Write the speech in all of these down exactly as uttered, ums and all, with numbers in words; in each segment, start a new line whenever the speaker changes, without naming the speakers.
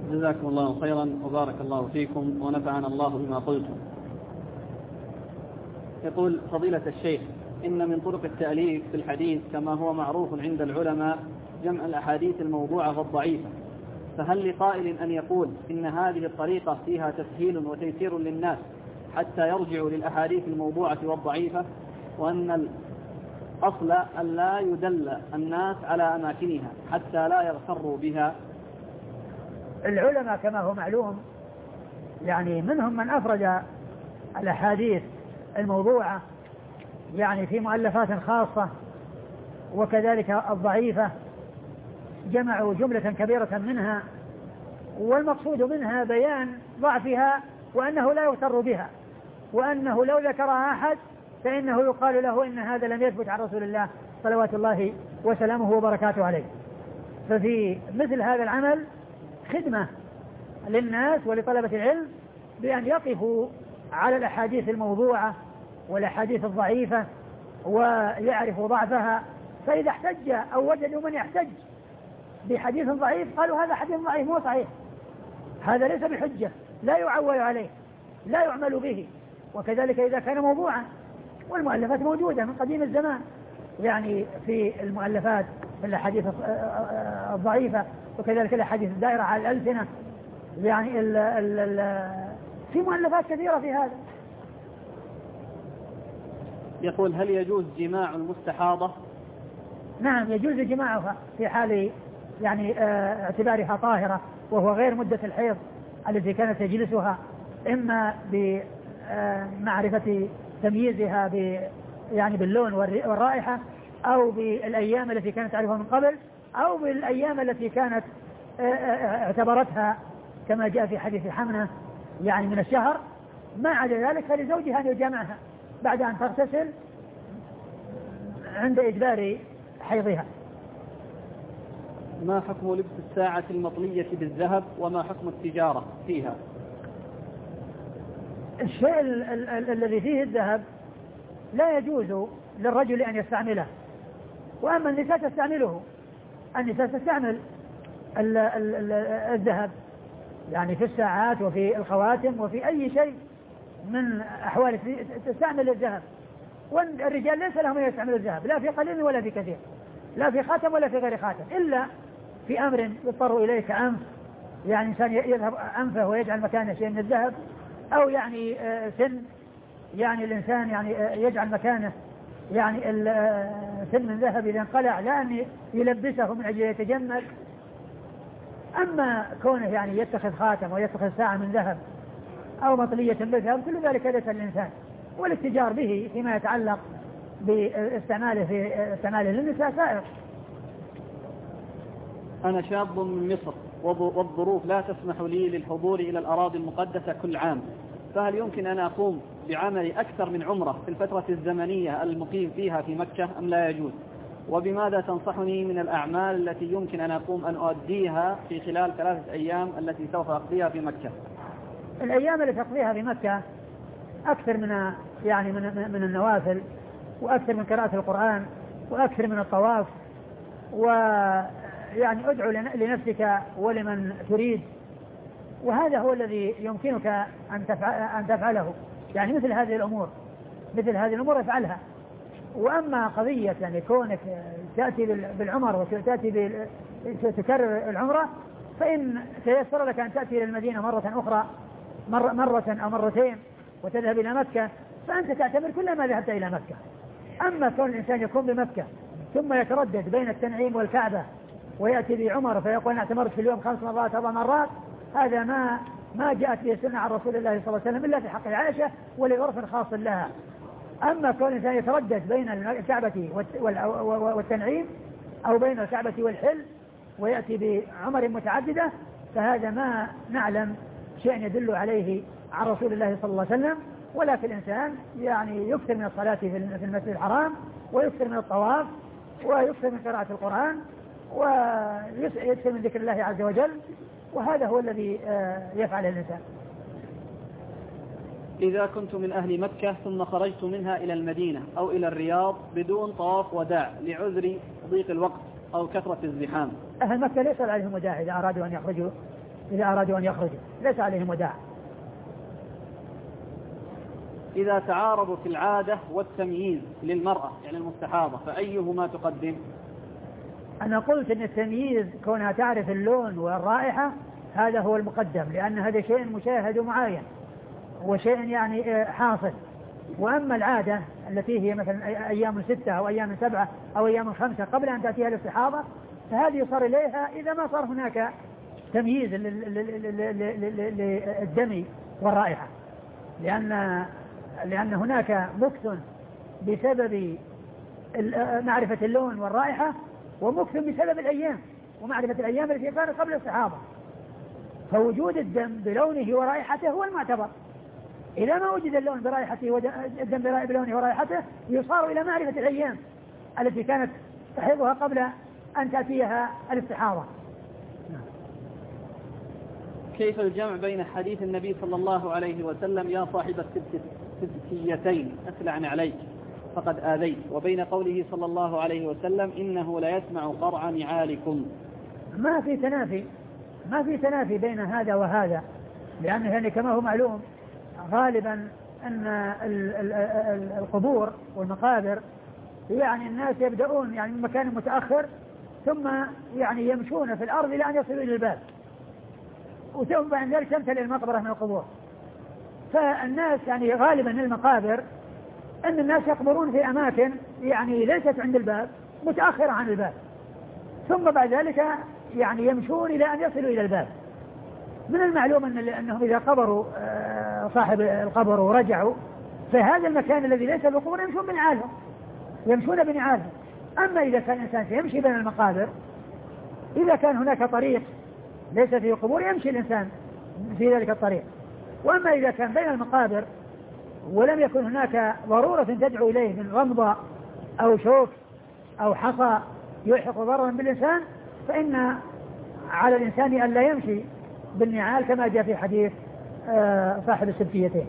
جزاكم الله خيرا وبارك الله فيكم ونفعنا الله بما قلتم. يقول فضيلة الشيخ: إن من طرق التأليف في الحديث كما هو معروف عند العلماء جمع الأحاديث الموضوعة والضعيفة، فهل لقائل أن يقول إن هذه الطريقة فيها تسهيل وتيسير للناس حتى يرجعوا للأحاديث الموضوعة والضعيفة، وأن الأصل أن لا يدل الناس على أماكنها حتى لا يغتروا بها؟
العلماء كما هو معلوم يعني منهم من أفرد الأحاديث الموضوعة يعني في مؤلفات خاصة، وكذلك الضعيفة جمعوا جملة كبيرة منها، والمقصود منها بيان ضعفها وأنه لا يغتر بها، وأنه لو ذكرها أحد فإنه يقال له إن هذا لم يثبت عن رسول الله صلوات الله وسلامه وبركاته عليه. ففي مثل هذا العمل خدمة للناس ولطلبة العلم بأن يقفوا على الأحاديث الموضوعة والأحاديث الضعيفة ويعرفوا ضعفها، فإذا احتج أو وجدوا من يحتج بحديث ضعيف قالوا هذا حديث ضعيف مو صحيح، هذا ليس بحجة لا يعول عليه لا يعمل به. وكذلك إذا كان موضوعا، والمؤلفات موجودة من قديم الزمان يعني في المؤلفات في الأحاديث الضعيفة، وكذلك الأحاديث الدائرة على الألسنة، يعني ال ال ال في مؤلفات كثيرة في هذا.
يقول: هل يجوز جماع المستحاضة؟
نعم يجوز جماعها في حال يعني اه اعتبارها طاهرة وهو غير مدة الحيض التي كانت تجلسها، إما بمعرفة تمييزها ب يعني باللون والرائحة، أو بالأيام التي كانت تعرفها من قبل، أو بالأيام التي كانت اعتبرتها كما جاء في حديث حمنة يعني من الشهر. ما عدا ذلك فلزوجها أن يجامعها بعد أن تغتسل عند إجبار حيضها.
ما حكم لبس الساعة المطلية بالذهب وما حكم التجارة فيها؟
الشيء ال ال ال الذي فيه الذهب لا يجوز للرجل أن يستعمله، وأما النساء تستعمله. النساء تستعمل ال ال ال الذهب يعني في الساعات وفي الخواتم وفي أي شيء من أحوال تستعمل الذهب، والرجال ليس لهم أن يستعملوا الذهب لا في قليل ولا في كثير، لا في خاتم ولا في غير خاتم، إلا في أمر يضطر إليه كأنف، يعني إنسان يذهب أنفه ويجعل مكانه شيء من الذهب، أو يعني سن يعني الإنسان يعني يجعل مكانه يعني سن من ذهب إذا انقلع لا أن يلبسه من أجل يتجمل. أما كونه يعني يتخذ خاتم ويتخذ ساعة من ذهب أو مطلية بالذهب كل ذلك ليس الإنسان، والاتجار به فيما يتعلق باستعماله في استعماله للنساء سائر.
أنا شاب من مصر والظروف لا تسمح لي للحضور إلى الأراضي المقدسة كل عام، فهل يمكن أن أقوم بعمل أكثر من عمرة في الفترة الزمنية المقيم فيها في مكة أم لا يجوز؟ وبماذا تنصحني من الأعمال التي يمكن أن أقوم أن أؤديها في خلال ثلاثة أيام التي سوف أقضيها في مكة؟
الأيام التي تقضيها في مكة أكثر من يعني من, من النوافل، وأكثر من قراءة القرآن، وأكثر من الطواف، ويعني أدعو لنفسك ولمن تريد، وهذا هو الذي يمكنك أن تفعل أن تفعله يعني مثل هذه الأمور مثل هذه الأمور افعلها. وأما قضية يعني كونك تأتي بالعمر وتأتي تكرر العمرة، فإن تيسر لك أن تأتي إلى المدينة مرة أخرى مرة, مرة أو مرتين وتذهب إلى مكة، فأنت تعتبر كلما ذهبت إلى مكة. أما كون الإنسان يكون بمكة ثم يتردد بين التنعيم والكعبة ويأتي بعمر فيقول أنا اعتمرت في اليوم خمس مرات أربع مرات، هذا ما ما جاءت به السنة عن رسول الله صلى الله عليه وسلم إلا في حق عائشة ولعرف خاص لها. أما كون الإنسان يتردد بين الكعبة والتنعيم أو بين الكعبة والحل ويأتي بعمر متعددة، فهذا ما نعلم شيء يدل عليه عن رسول الله صلى الله عليه وسلم. ولكن الإنسان يعني يكثر من الصلاة في المسجد الحرام، ويكثر من الطواف، ويكثر من قراءة القرآن، ويكثر من ذكر الله عز وجل، وهذا هو الذي يفعل الإنسان.
إذا كنت من أهل مكة ثم خرجت منها إلى المدينة أو إلى الرياض بدون طواف وداع لعذر ضيق الوقت أو كثرة الزحام،
أهل مكة ليس عليهم وداع إذا أرادوا أن يخرجوا إذا أرادوا أن يخرجوا ليس عليهم وداع.
إذا تعارضوا في العادة والتمييز للمرأة يعني المستحاضة فأيهما تقدم؟
أنا قلت أن التمييز كونها تعرف اللون والرائحة هذا هو المقدم، لأن هذا شيء مشاهد ومعاين وشيء يعني حاصل. وأما العادة التي هي مثلا أيام ستة أو أيام سبعة أو أيام خمسة قبل أن تأتيها الاستحاضة فهذه يصار إليها إذا ما صار هناك تمييز للدم والرائحة، لأن لأن هناك مكث بسبب معرفة اللون والرائحة ومكث بسبب الأيام ومعرفة الأيام التي كانت قبل الاستحاضة، فوجود الدم بلونه ورائحته هو المعتبر. إذا ما وجد اللون برائحته والدم بلونه ورائحته يصار إلى معرفة الأيام التي كانت تحيضها قبل أن تأتيها الاستحاضة.
كيف الجمع بين حديث النبي صلى الله عليه وسلم يا صاحب السبتيتين أسلع عليك فقد آذيت، وبين قوله صلى الله عليه وسلم إنه لا يسمع قرع نعالكم؟
ما في تنافي ما في تنافي بين هذا وهذا، لأن يعني كما هو معلوم غالبا أن القبور والمقابر يعني الناس يبدأون يعني من مكان متأخر ثم يعني يمشون في الأرض إلى أن يصلوا إلى الباب، وثم بعد ذلك تمتلئ المقبرة من القبور. فالناس يعني غالبا المقابر أن الناس يقبرون في أماكن يعني ليست عند الباب متأخرة عن الباب، ثم بعد ذلك يعني يمشون إلى أن يصلوا إلى الباب. من المعلوم أن أنهم إذا قبروا صاحب القبر ورجعوا فهذا المكان الذي ليس بالقبور يمشون بنعالهم يمشون بنعالهم. أما إذا كان الإنسان يمشي بين المقابر إذا كان هناك طريق ليس فيه قبور يمشي الإنسان في ذلك الطريق. وأما إذا كان بين المقابر ولم يكن هناك ضرورة تدعو إليه من رمضة أو شوك أو حصى يلحق ضررا بالإنسان فإن على الإنسان أن لا يمشي بالنعال كما جاء في حديث صاحب السبتيتين.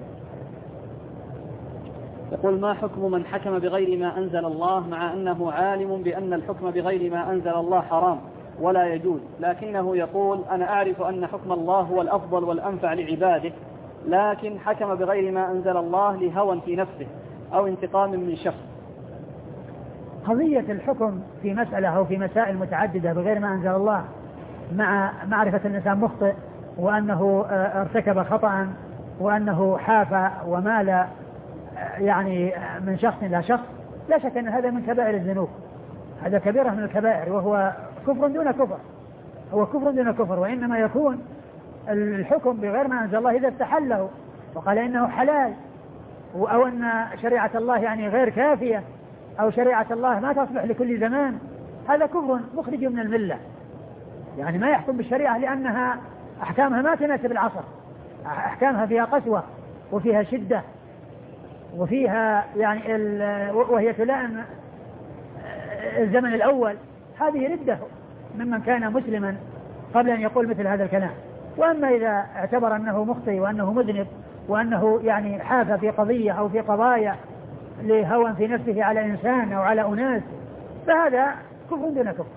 يقول ما حكم من حكم بغير ما أنزل الله مع أنه عالم بأن الحكم بغير ما أنزل الله حرام ولا يجوز، لكنه يقول أنا أعرف أن حكم الله هو الأفضل والأنفع لعباده، لكن حكم بغير ما أنزل الله لهوى في نفسه أو انتقام من شخص؟
قضية الحكم في مسألة أو في مسائل متعددة بغير ما أنزل الله مع معرفة الإنسان مخطئ وأنه ارتكب خطأ وأنه حاف ومال يعني من شخص إلى شخص، لا شك أن هذا من كبائر الذنوب، هذا كبيرة من الكبائر وهو كفر دون كفر هو كفر دون كفر. وإنما يكون الحكم بغير ما أنزل الله إذا استحله وقال إنه حلال أو أن شريعة الله يعني غير كافية أو شريعة الله ما تصلح لكل زمان، هذا كفر مخرج من الملة. يعني ما يحكم بالشريعة لأنها أحكامها ما تناسب العصر، أحكامها فيها قسوة وفيها شدة وفيها يعني وهي تلائم الزمن الأول، هذه ردة ممن كان مسلما قبل أن يقول مثل هذا الكلام. وأما إذا اعتبر أنه مخطئ وأنه مذنب وأنه يعني حاف في قضية أو في قضايا لهوى في نفسه على إنسان أو على أناس فهذا كفر دون كفر.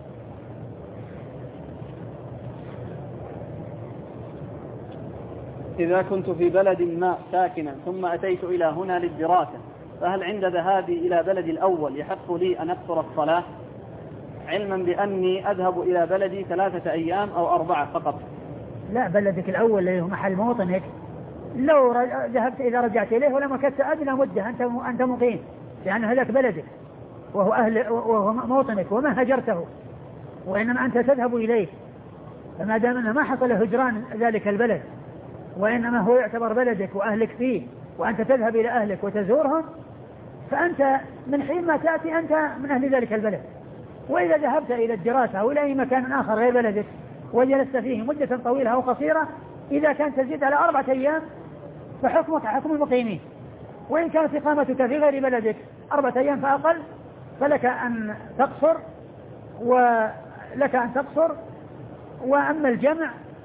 إذا كنت في بلد ما ساكنا ثم أتيت إلى هنا للدراسة فهل عند ذهابي إلى بلدي الأول يحق لي أن أقصر الصلاة علما بأني أذهب إلى بلدي ثلاثة أيام أو أربعة فقط؟
لا، بلدك الأول اللي هو محل موطنك لو ذهبت إذا رجعت إليه ولما كنت أدنى مدة أنت أنت مقيم، لأن هذاك بلدك وهو أهل وهو موطنك وما هجرته، وإنما أنت تذهب إليه، فما دام أنه ما حصل هجران ذلك البلد وإنما هو يعتبر بلدك وأهلك فيه وأنت تذهب إلى أهلك وتزورهم فأنت من حين ما تأتي أنت من أهل ذلك البلد. وإذا ذهبت إلى الدراسة أو إلى أي مكان آخر غير بلدك وجلست فيه مدة طويلة أو قصيرة إذا كانت تزيد على أربعة أيام فحكمك حكم المقيمين، وإن كانت إقامتك في غير بلدك أربعة أيام فأقل فلك أن تقصر ولك أن تقصر. وأما الجمع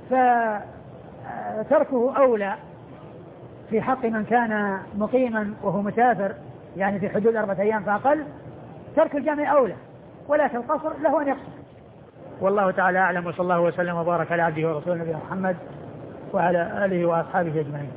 فتركه أولى في حق من كان مقيما وهو مسافر يعني في حدود أربعة أيام فأقل، ترك الجمع أولى، ولكن القصر له أن يقصر. والله تعالى أعلم، وصلى الله وسلم وبارك على عبده ورسوله نبينا محمد وعلى آله وأصحابه أجمعين.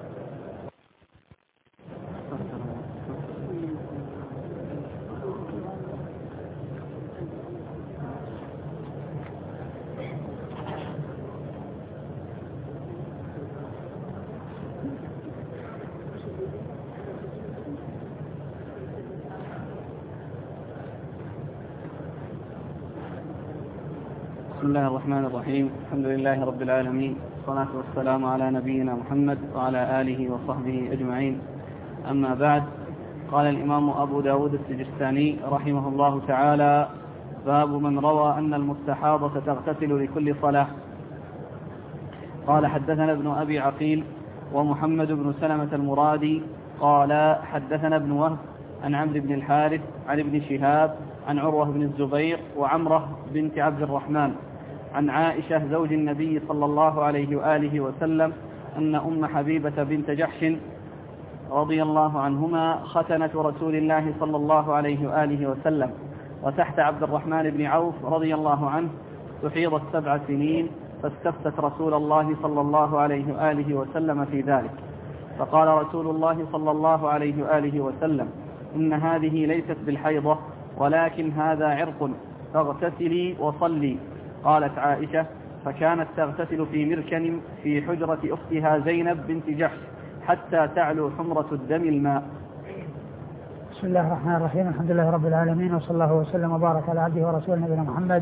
بسم الله الرحمن الرحيم. الحمد لله رب العالمين، والصلاة والسلام على نبينا محمد وعلى آله وصحبه أجمعين. أما بعد، قال الإمام أبو داود السجستاني رحمه الله تعالى: باب من روى أن المستحاضة تغتسل لكل صلاة. قال: حدثنا ابن أبي عقيل ومحمد بن سلمة المرادي قال: حدثنا ابن وهب عن عمرو بن الحارث عن ابن شهاب عن عروة بن الزبير وعمرة بنت عبد الرحمن عن عائشة زوج النبي صلى الله عليه وآله وسلم أن أم حبيبة بنت جحش رضي الله عنهما ختنة رسول الله صلى الله عليه وآله وسلم، وتحت عبد الرحمن بن عوف رضي الله عنه تحيضت سبع سنين، فاستفتت رسول الله صلى الله عليه وآله وسلم في ذلك، فقال رسول الله صلى الله عليه وآله وسلم: إن هذه ليست بالحيضة، ولكن هذا عرق، فاغتسلي وصلي. قالت عائشة: فكانت تغتسل في مركن في حجرة أختها زينب بنت جحش حتى تعلو حمرة الدم الماء.
بسم الله الرحمن الرحيم. الحمد لله رب العالمين، وصلى الله وسلم وبارك على عبده ورسوله نبينا محمد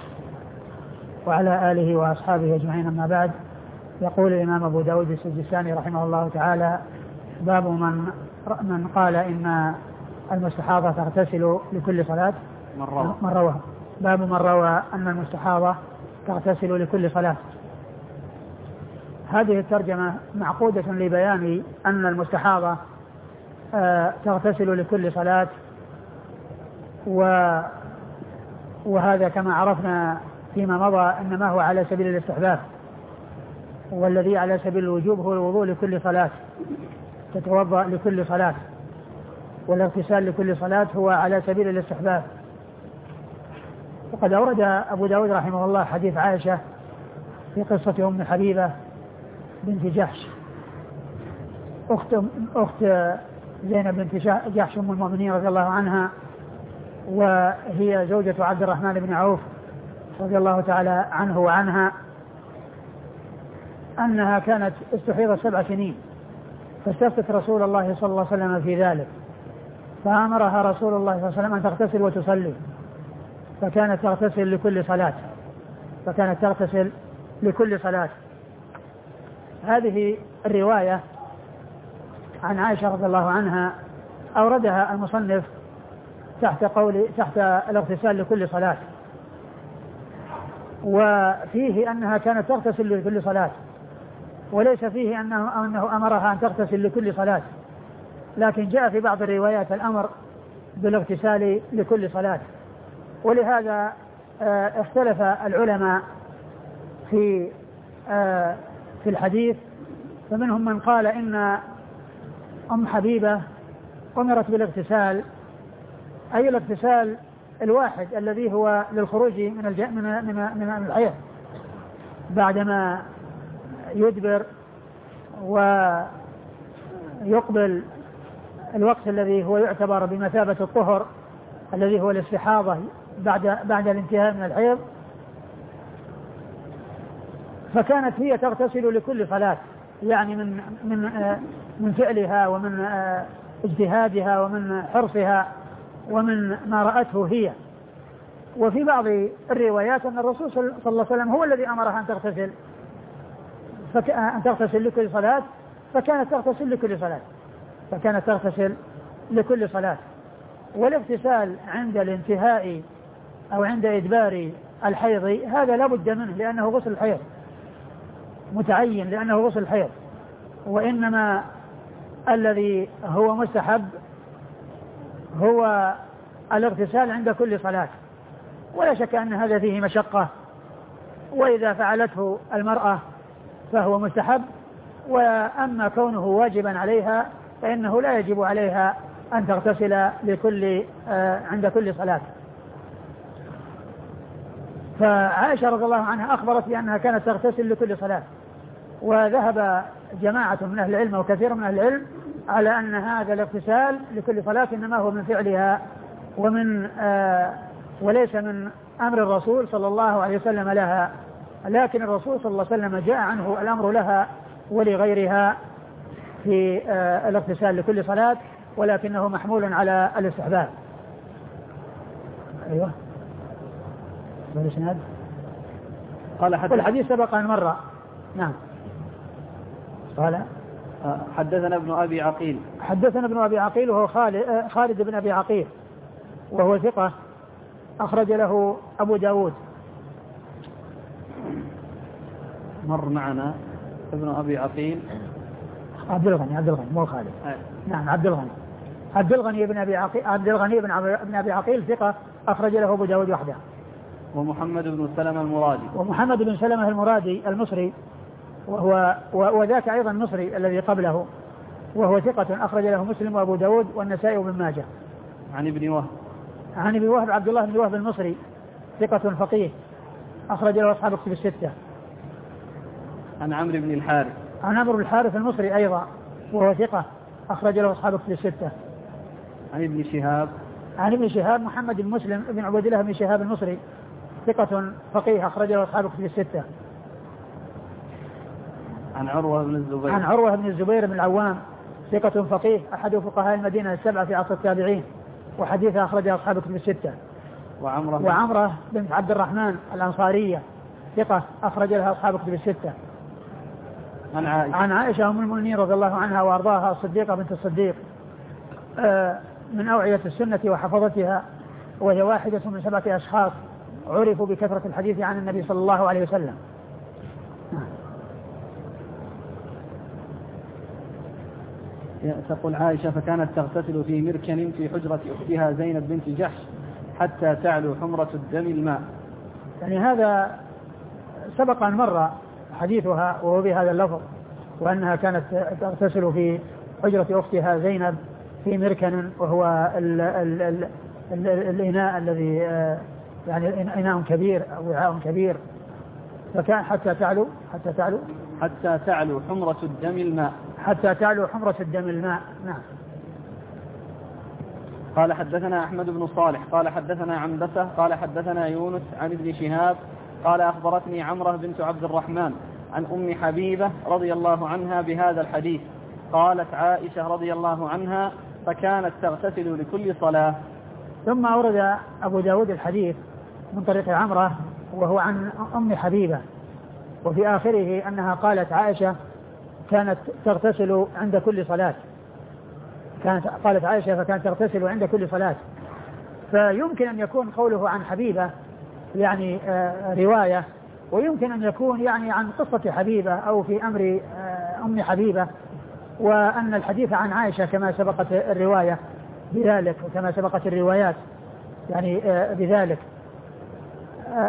وعلى آله وأصحابه أجمعين. أما بعد، يقول الإمام أبو داود السجستاني رحمه الله تعالى: باب من من قال إن المستحاضة تغتسل لكل صلاة. من روى باب من روى أن المستحاضة تغتسل لكل صلاة. هذه الترجمة معقودة لبيان أن المستحاضة آه تغتسل لكل صلاة، و وهذا كما عرفنا فيما مضى إنما هو على سبيل الاستحباب، والذي على سبيل الوجوب هو الوضوء لكل صلاة، تتوضأ لكل صلاة، والاغتسال لكل صلاة هو على سبيل الاستحباب. وقد أورد أبو داود رحمه الله حديث عائشة في قصة أم حبيبة بنت جحش أخت, أخت زينب بنت جحش أم المؤمنين رضي الله عنها، وهي زوجة عبد الرحمن بن عوف رضي الله تعالى عنه وعنها، أنها كانت استحيضت سبع سنين، فاستفتت رسول الله صلى الله عليه وسلم في ذلك، فأمرها رسول الله صلى الله عليه وسلم أن تغتسل وتصلي، فكانت تغتسل لكل صلاة فكانت تغتسل لكل صلاة. هذه الرواية عن عائشة رضي الله عنها أوردها المصنف تحت قول تحت الاغتسال لكل صلاة، وفيه أنها كانت تغتسل لكل صلاة، وليس فيه أنه, أنه أمرها أن تغتسل لكل صلاة، لكن جاء في بعض الروايات الأمر بالاغتسال لكل صلاة. ولهذا اختلف العلماء في في الحديث، فمنهم من قال إن أم حبيبة أمرت بالاغتسال، أي الاغتسال الواحد الذي هو للخروج من الج... من من من الحيض بعدما يدبر ويقبل الوقت الذي هو يعتبر بمثابة الطهر الذي هو الاستحاضة بعد بعد الانتهاء من الحيض، فكانت هي تغتسل لكل صلاة، يعني من من من فعلها ومن اجتهادها ومن حرصها ومن ما رأته هي. وفي بعض الروايات أن الرسول صلى الله عليه وسلم هو الذي أمرها أن تغتسل فك... أن تغتسل لكل صلاة، فكانت تغتسل لكل صلاة فكانت تغتسل لكل صلاة. والاغتسال عند الانتهاء أو عند إدبار الحيض هذا لا بد منه، لأنه غسل الحيض متعين، لأنه غسل الحيض، وإنما الذي هو مستحب هو الاغتسال عند كل صلاة، ولا شك أن هذا فيه مشقة، وإذا فعلته المرأة فهو مستحب، وأما كونه واجبا عليها فإنه لا يجب عليها أن تغتسل لكل آه عند كل صلاة. فعائشة رضي الله عنها أخبرت بأنها كانت تغتسل لكل صلاة، وذهب جماعة من أهل العلم وكثير من أهل العلم على أن هذا الاغتسال لكل صلاة إنما هو من فعلها ومن آه وليس من أمر الرسول صلى الله عليه وسلم لها، لكن الرسول صلى الله عليه وسلم جاء عنه الأمر لها ولغيرها في آه الاغتسال لكل صلاة، ولكنه محمول على الاستحباب. أيوه والإسناد
قال حدث
الحديث سبق أن مر. نعم. قال
حدثنا ابن أبي عقيل
حدثنا ابن أبي عقيل وهو خالد, خالد بن أبي عقيل وهو ثقة أخرج له أبو داود.
مر معنا ابن أبي عقيل
عبد الغني عبد الغني مو خالد.
أي.
نعم عبد الغني عبد الغني بن أبي عقيل عبد الغني بن ابن أبي عقيل ثقة أخرج له أبو داود وحده.
ومحمد بن سلمة المرادي
ومحمد بن سلمة المرادي المصري وهو وذاك أيضا مصري الذي قبله، وهو ثقة أخرج له مسلم وأبو داود والنسائي وابن ماجه.
عن ابن وهب
عن ابن وهب عبد الله بن وهب المصري ثقة فقيه أخرج له أصحاب كتب الستة.
عن عمرو بن الحارث
عن عمرو بن الحارث المصري أيضا وهو ثقة أخرج له أصحاب كتب الستة.
عن ابن شهاب
عن ابن شهاب محمد بن مسلم بن عبد الله بن شهاب المصري ثقة فقيه أخرج له أصحاب كتب الستة.
عن عروة بن الزبير
عن عروة بن الزبير بن العوام ثقة فقيه أحد فقهاء المدينة السبعة في عصر التابعين، وحديثه أخرجه أصحاب كتب الستة.
وعمرة
وعمرة بنت عبد الرحمن الأنصارية ثقة أخرج لها أصحاب كتب الستة.
عن عائشة
عن عائشة أم المؤمنين رضي الله عنها وأرضاها الصديقة بنت الصديق من أوعية السنة وحفظتها، وهي واحدة من سبعة أشخاص عرفوا بكثرة الحديث عن النبي صلى الله عليه وسلم.
تقول عائشة فكانت تغتسل في مركن في حجرة أختها زينب بنت جحش حتى تعلو حمرة الدم الماء.
يعني هذا سبق أن مر حديثها وهو بهذا اللفظ، وأنها كانت تغتسل في حجرة أختها زينب في مركن، وهو ال ال ال ال الإناء الذي يعني إناء كبير أو وعاء كبير، فكان حتى تعلو حتى تعلو
حتى تعلو حمرة الدم الماء
حتى تعلو حمرة الدم الماء. نعم.
قال حدثنا أحمد بن صالح قال حدثنا عنبسة قال حدثنا يونس عن ابن شهاب قال أخبرتني عمرة بنت عبد الرحمن عن أم حبيبة رضي الله عنها بهذا الحديث. قالت عائشة رضي الله عنها فكانت تغتسل لكل صلاة.
ثم أورد أبو داود الحديث من طريق عمرة وهو عن أم حبيبة، وفي آخره أنها قالت عائشة كانت تغتسل عند كل صلاة. كانت قالت عائشة فكانت تغتسل عند كل صلاة. فيمكن أن يكون قوله عن حبيبة يعني آه رواية، ويمكن أن يكون يعني عن قصة حبيبة أو في أمر آه أم حبيبة، وأن الحديث عن عائشة كما سبقت الرواية بذلك وكما سبقت الروايات يعني آه بذلك. آه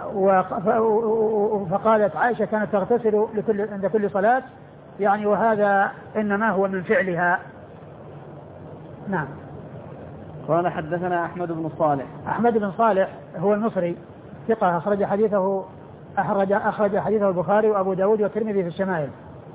فقالت عائشة كانت تغتسل لكل عند كل صلاة يعني، وهذا إنما هو من فعلها. نعم.
قال حدثنا أحمد بن صالح
أحمد بن صالح هو المصري ثقة أخرج حديثه أخرج أخرج حديثه البخاري وأبو داود والترمذي في الشمائل.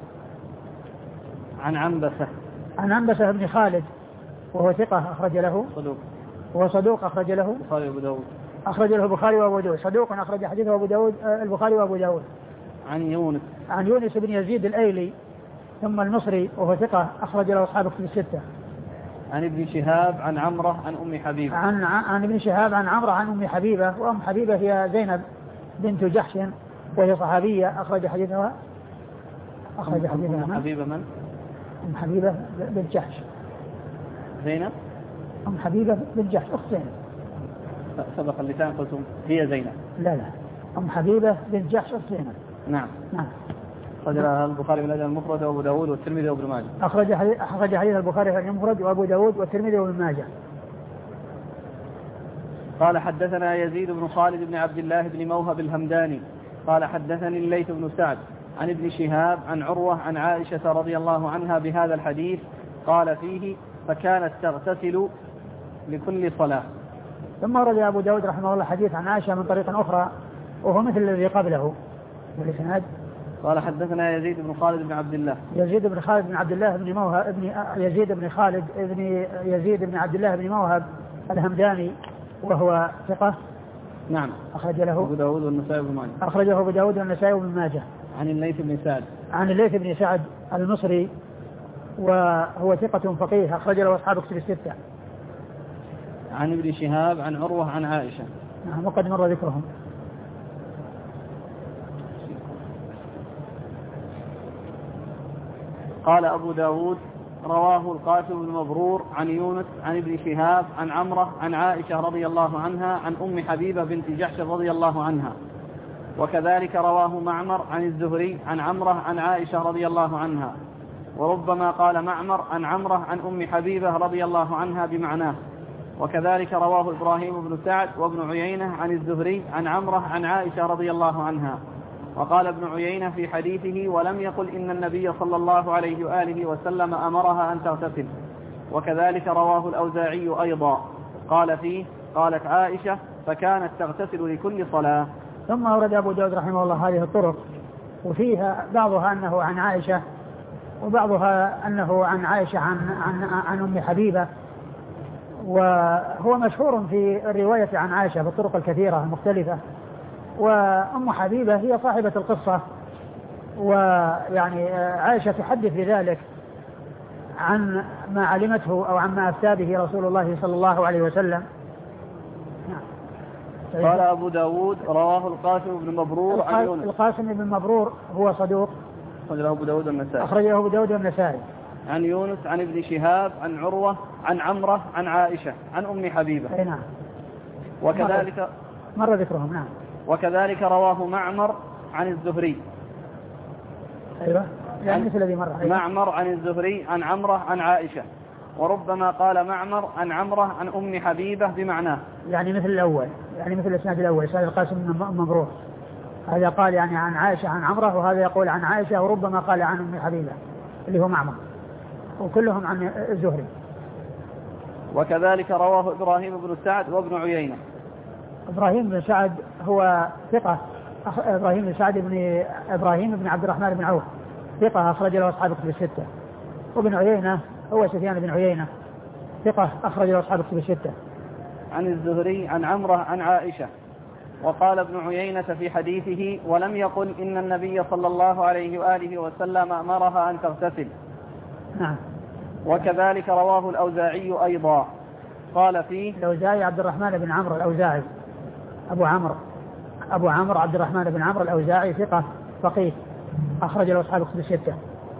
عن عنبسة
عن عنبسة بن خالد وهو ثقة أخرج له
صدوق
وهو صدوق أخرج له
البخاري وأبو داود
أخرج له البخاري وأبو داود صدوق أخرج حديثه أبو داود البخاري وأبو داود.
عن يونس
عن يونس بن يزيد الأيلي ثم المصري وهو ثقة أخرج له أصحاب كتب الستة.
عن ابن شهاب عن عمرة عن أم حبيبة
عن عن ابن شهاب عن عمرة عن أم حبيبة، وأم حبيبة هي زينب بنت جحش وهي صحابية أخرج حديثها أخرج حديثها
أم حبيبة من؟
أم حبيبة بنت جحش
زينب
أم حبيبة بنت جحش أخت زينب.
سبق اللسان قلتم هي زينب.
لا لا أم حبيبة بنت جحش أخت زينب.
نعم
نعم.
أخرج البخاري في الأدب المفرد وأبو داود والترمذي وابن ماجه.
أخرج أخرج حديث البخاري في المفرد وأبو داود والترمذي وابن ماجه.
قال حدثنا يزيد بن خالد بن عبد الله بن موهب الهمداني قال حدثني الليث بن سعد عن ابن شهاب عن عروة عن عائشة رضي الله عنها بهذا الحديث قال فيه فكانت تغتسل لكل صلاة.
ثم ورد أبو داود رحمه الله حديث عن عائشة من طريق أخرى وهو مثل الذي قبله. والإسناد
قال حدثنا يزيد بن خالد بن عبد الله
يزيد بن خالد بن عبد الله بن موهب ابن يزيد بن خالد ابن يزيد بن عبد الله بن موهب الهمداني وهو ثقة.
نعم.
أخرج له
أبو داود والنسائي بن ماجه.
أخرجه أبو داود والنسائي بن ماجه.
عن الليث بن سعد
عن الليث بن سعد المصري وهو ثقة فقيه أخرج له أصحاب كتب الستة.
عن ابن شهاب عن عروة عن عائشة.
نعم وقد مر ذكرهم.
قال أبو داود رواه القاسم بن مبرور عن يونس عن ابن شهاب عن عمرة عن عائشة رضي الله عنها عن أم حبيبة بنت جحش رضي الله عنها، وكذلك رواه معمر عن الزهري عن عمرة عن عائشة رضي الله عنها، وربما قال معمر عن عمرة عن أم حبيبة رضي الله عنها بمعناه، وكذلك رواه إبراهيم بن سعد وابن عيينة عن الزهري عن عمرة عن عائشة رضي الله عنها. وقال ابن عيينة في حديثه ولم يقل إن النبي صلى الله عليه وآله وسلم أمرها أن تغتسل. وكذلك رواه الأوزاعي أيضا قال فيه قالت عائشة فكانت تغتسل لكل صلاة.
ثم أورد أبو داود رحمه الله هذه الطرق وفيها بعضها أنه عن عائشة وبعضها أنه عن عائشة عن, عن, عن أم حبيبة، وهو مشهور في الرواية عن عائشة بالطرق الكثيرة المختلفة. وأم حبيبة هي صاحبة القصة، ويعني عائشة تحدث بذلك عن ما علمته أو عن ما أفتى به رسول الله صلى الله عليه وسلم.
قال أبو داود رواه القاسم بن مبرور عن يونس.
القاسم بن مبرور هو صدوق
أخرجه أبو داود والنسائي.
أخرجه أبو داود والنسائي.
عن يونس عن ابن شهاب عن عروة عن عمرة عن عائشة عن أم حبيبة.
أي نعم.
وكذلك
مر ذكرهم. نعم.
وكذلك رواه معمر عن الزهري.
أيوة يعني مثل الذي مر. أيوة.
معمر عن الزهري عن عمرة عن عائشة، وربما قال معمر عن عمرة عن أم حبيبة بمعناه،
يعني مثل الأول، يعني مثل الإسناد الأول سيد القاسم بن مبرور، هذا قال يعني عن عائشة عن عمرة، وهذا يقول عن عائشة وربما قال عن أم حبيبة اللي هو معمر، وكلهم عن الزهري.
وكذلك رواه إبراهيم بن سعد وابن عيينة.
إبراهيم بن سعد هو ثقة. إبراهيم بن سعد بن إبراهيم بن عبد الرحمن بن عوف ثقة أخرج له أصحاب كتب الستة. وابن عيينة هو سفيان بن عيينة ثقة أخرج له أصحاب كتب الستة.
عن الزهري عن عمرة عن عائشة. وقال ابن عيينة في حديثه ولم يقل إن النبي صلى الله عليه وآله وسلم أمرها أن تغتسل.
نعم.
وكذلك رواه الأوزاعي أيضا قال فيه
الأوزاعي عبد الرحمن بن عمرو الأوزاعي أبو عمرو أبو عمرو عبد الرحمن بن عمرو الأوزاعي ثقة فقيه أخرج له أصحاب كتب الستة.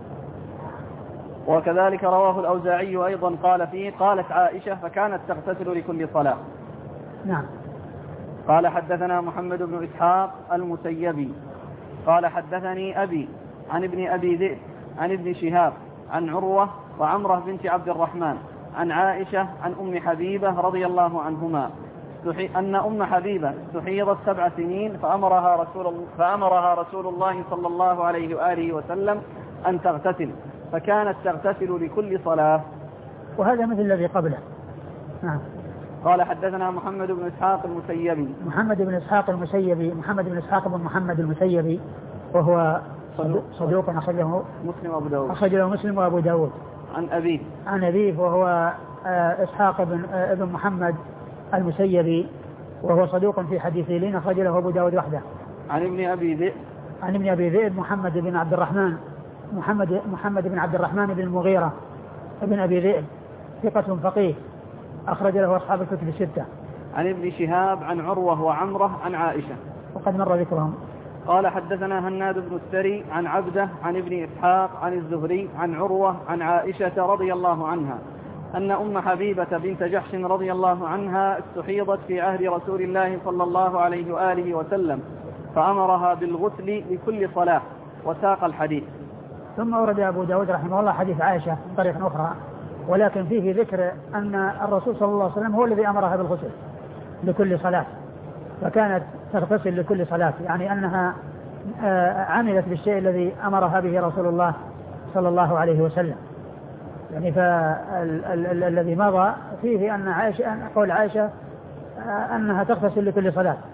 وكذلك رواه الأوزاعي أيضا قال فيه قالت عائشة فكانت تغتسل لكل صلاة.
نعم.
قال حدثنا محمد بن إسحاق المسيبي قال حدثني أبي عن ابن أبي ذئب عن ابن شهاب عن عروة وعمرة بنت عبد الرحمن عن عائشة عن أم حبيبة رضي الله عنهما أن أم حبيبة استحيضت سبع سنين فأمرها رسول, فأمرها رسول الله صلى الله عليه وآله وسلم أن تغتسل فكانت تغتسل لكل صلاة.
وهذا مثل الذي قبله. نعم.
قال حدثنا محمد بن إسحاق المسيبي
محمد بن إسحاق المسيبي محمد بن إسحاق بن محمد المسيبي وهو صدوق, صدوق أخرجه
مسلم وأبو داود
أخرجه مسلم وأبو داود.
عن أبيه
عن أبيه وهو إسحاق بن ابن محمد المسيبي وهو صدوق في حديثه لين أخرج له أبو داود وحده.
عن ابن أبي ذئب
عن ابن أبي ذئب محمد بن عبد الرحمن محمد محمد بن عبد الرحمن بن المغيرة ابن أبي ذئب ثقة فقيه أخرج له أصحاب الكتب الستة.
عن ابن شهاب عن عروة وعمرة عن عائشة
وقد مر ذكرهم.
قال حدثنا هناد بن السري عن عبده عن ابن إسحاق عن الزهري عن عروة عن عائشة رضي الله عنها أن أم حبيبة بنت جحش رضي الله عنها استحيضت في عهد رسول الله صلى الله عليه وآله وسلم فأمرها بالغسل لكل صلاة وساق الحديث.
ثم ورد أبو داود رحمه الله حديث عائشة من طريق أخرى ولكن فيه ذكر أن الرسول صلى الله عليه وسلم هو الذي أمرها بالغسل لكل صلاة فكانت تغتسل لكل صلاة، يعني أنها عملت بالشيء الذي أمرها به رسول الله صلى الله عليه وسلم. يعني فالذي مضى فيه أن عائشة قول عائشة أنها تغتسل لكل صلاة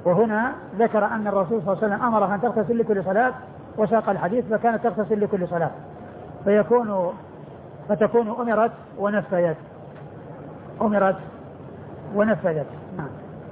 وهنا ذكر أن الرسول صلى الله عليه وسلم أمرها أن تغتسل لكل صلاة وساق الحديث فكانت تغتسل لكل صلاة، فيكون فتكون أمرت ونفذت أمرت ونفذت. نعم.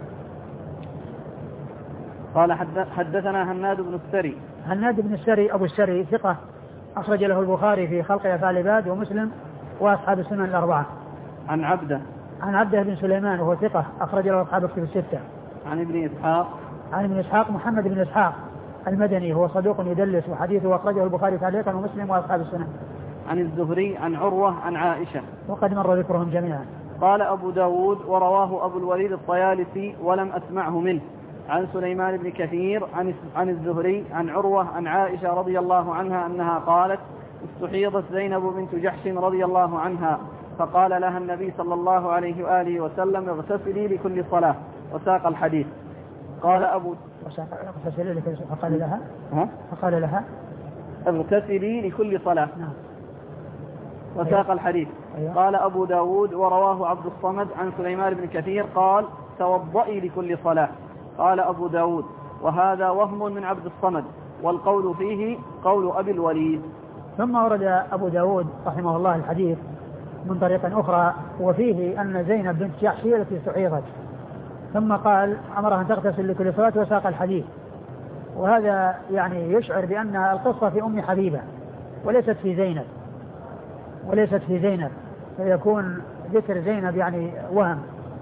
قال حدثنا هناد بن السري.
هناد بن السري أبو السري ثقة أخرج له البخاري في خلق أفعال العباد ومسلم وأصحاب السنن الأربعة.
عن عبده
عن عبده بن سليمان وهو ثقة أخرج له أصحاب الكتب الستة.
عن ابن إسحاق
عن ابن إسحاق محمد بن إسحاق المدني هو صدوق يدلس وحديثه أخرجه البخاري تعليقا ومسلم وأصحاب السنن.
عن الزهري عن عروة عن عائشة
وقد مر ذكرهم جميعا.
قال أبو داود ورواه أبو الوليد الطيالسي ولم أسمعه منه عن سليمان بن كثير عن عن الزهري عن عروة عن عائشة رضي الله عنها أنها قالت استحيضت زينب بنت جحش رضي الله عنها فقال لها النبي صلى الله عليه وآله وسلم اغتسلي لكل صلاة وساق الحديث. قال أبو
اغتسلي لكل صلاة فقال لها
ها؟
فقال لها
اغتسلي لكل صلاة
نعم.
وساق الحديث.
أيوة.
قال أبو داود ورواه عبد الصمد عن سليمان بن كثير قال توضئي لكل صلاة. قال أبو داود وهذا وهم من عبد الصمد والقول فيه قول أبي الوليد.
ثم ورد أبو داود رحمه الله الحديث من طريق أخرى وفيه أن زينب بنت جحش التي استحيضت ثم قال أمرها أن تغتسل لكل صلاة وساق الحديث، وهذا يعني يشعر بأن القصة في أم حبيبة وليست في زينب وليست في زينب فيكون ذكر زينب يعني وهم،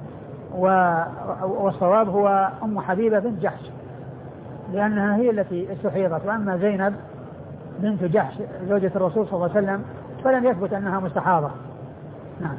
والصواب هو أم حبيبة بنت جحش لأنها هي التي استحيضت، وأما زينب بنت جحش زوجة الرسول صلى الله عليه وسلم فلم يثبت أنها مستحاضة. نعم.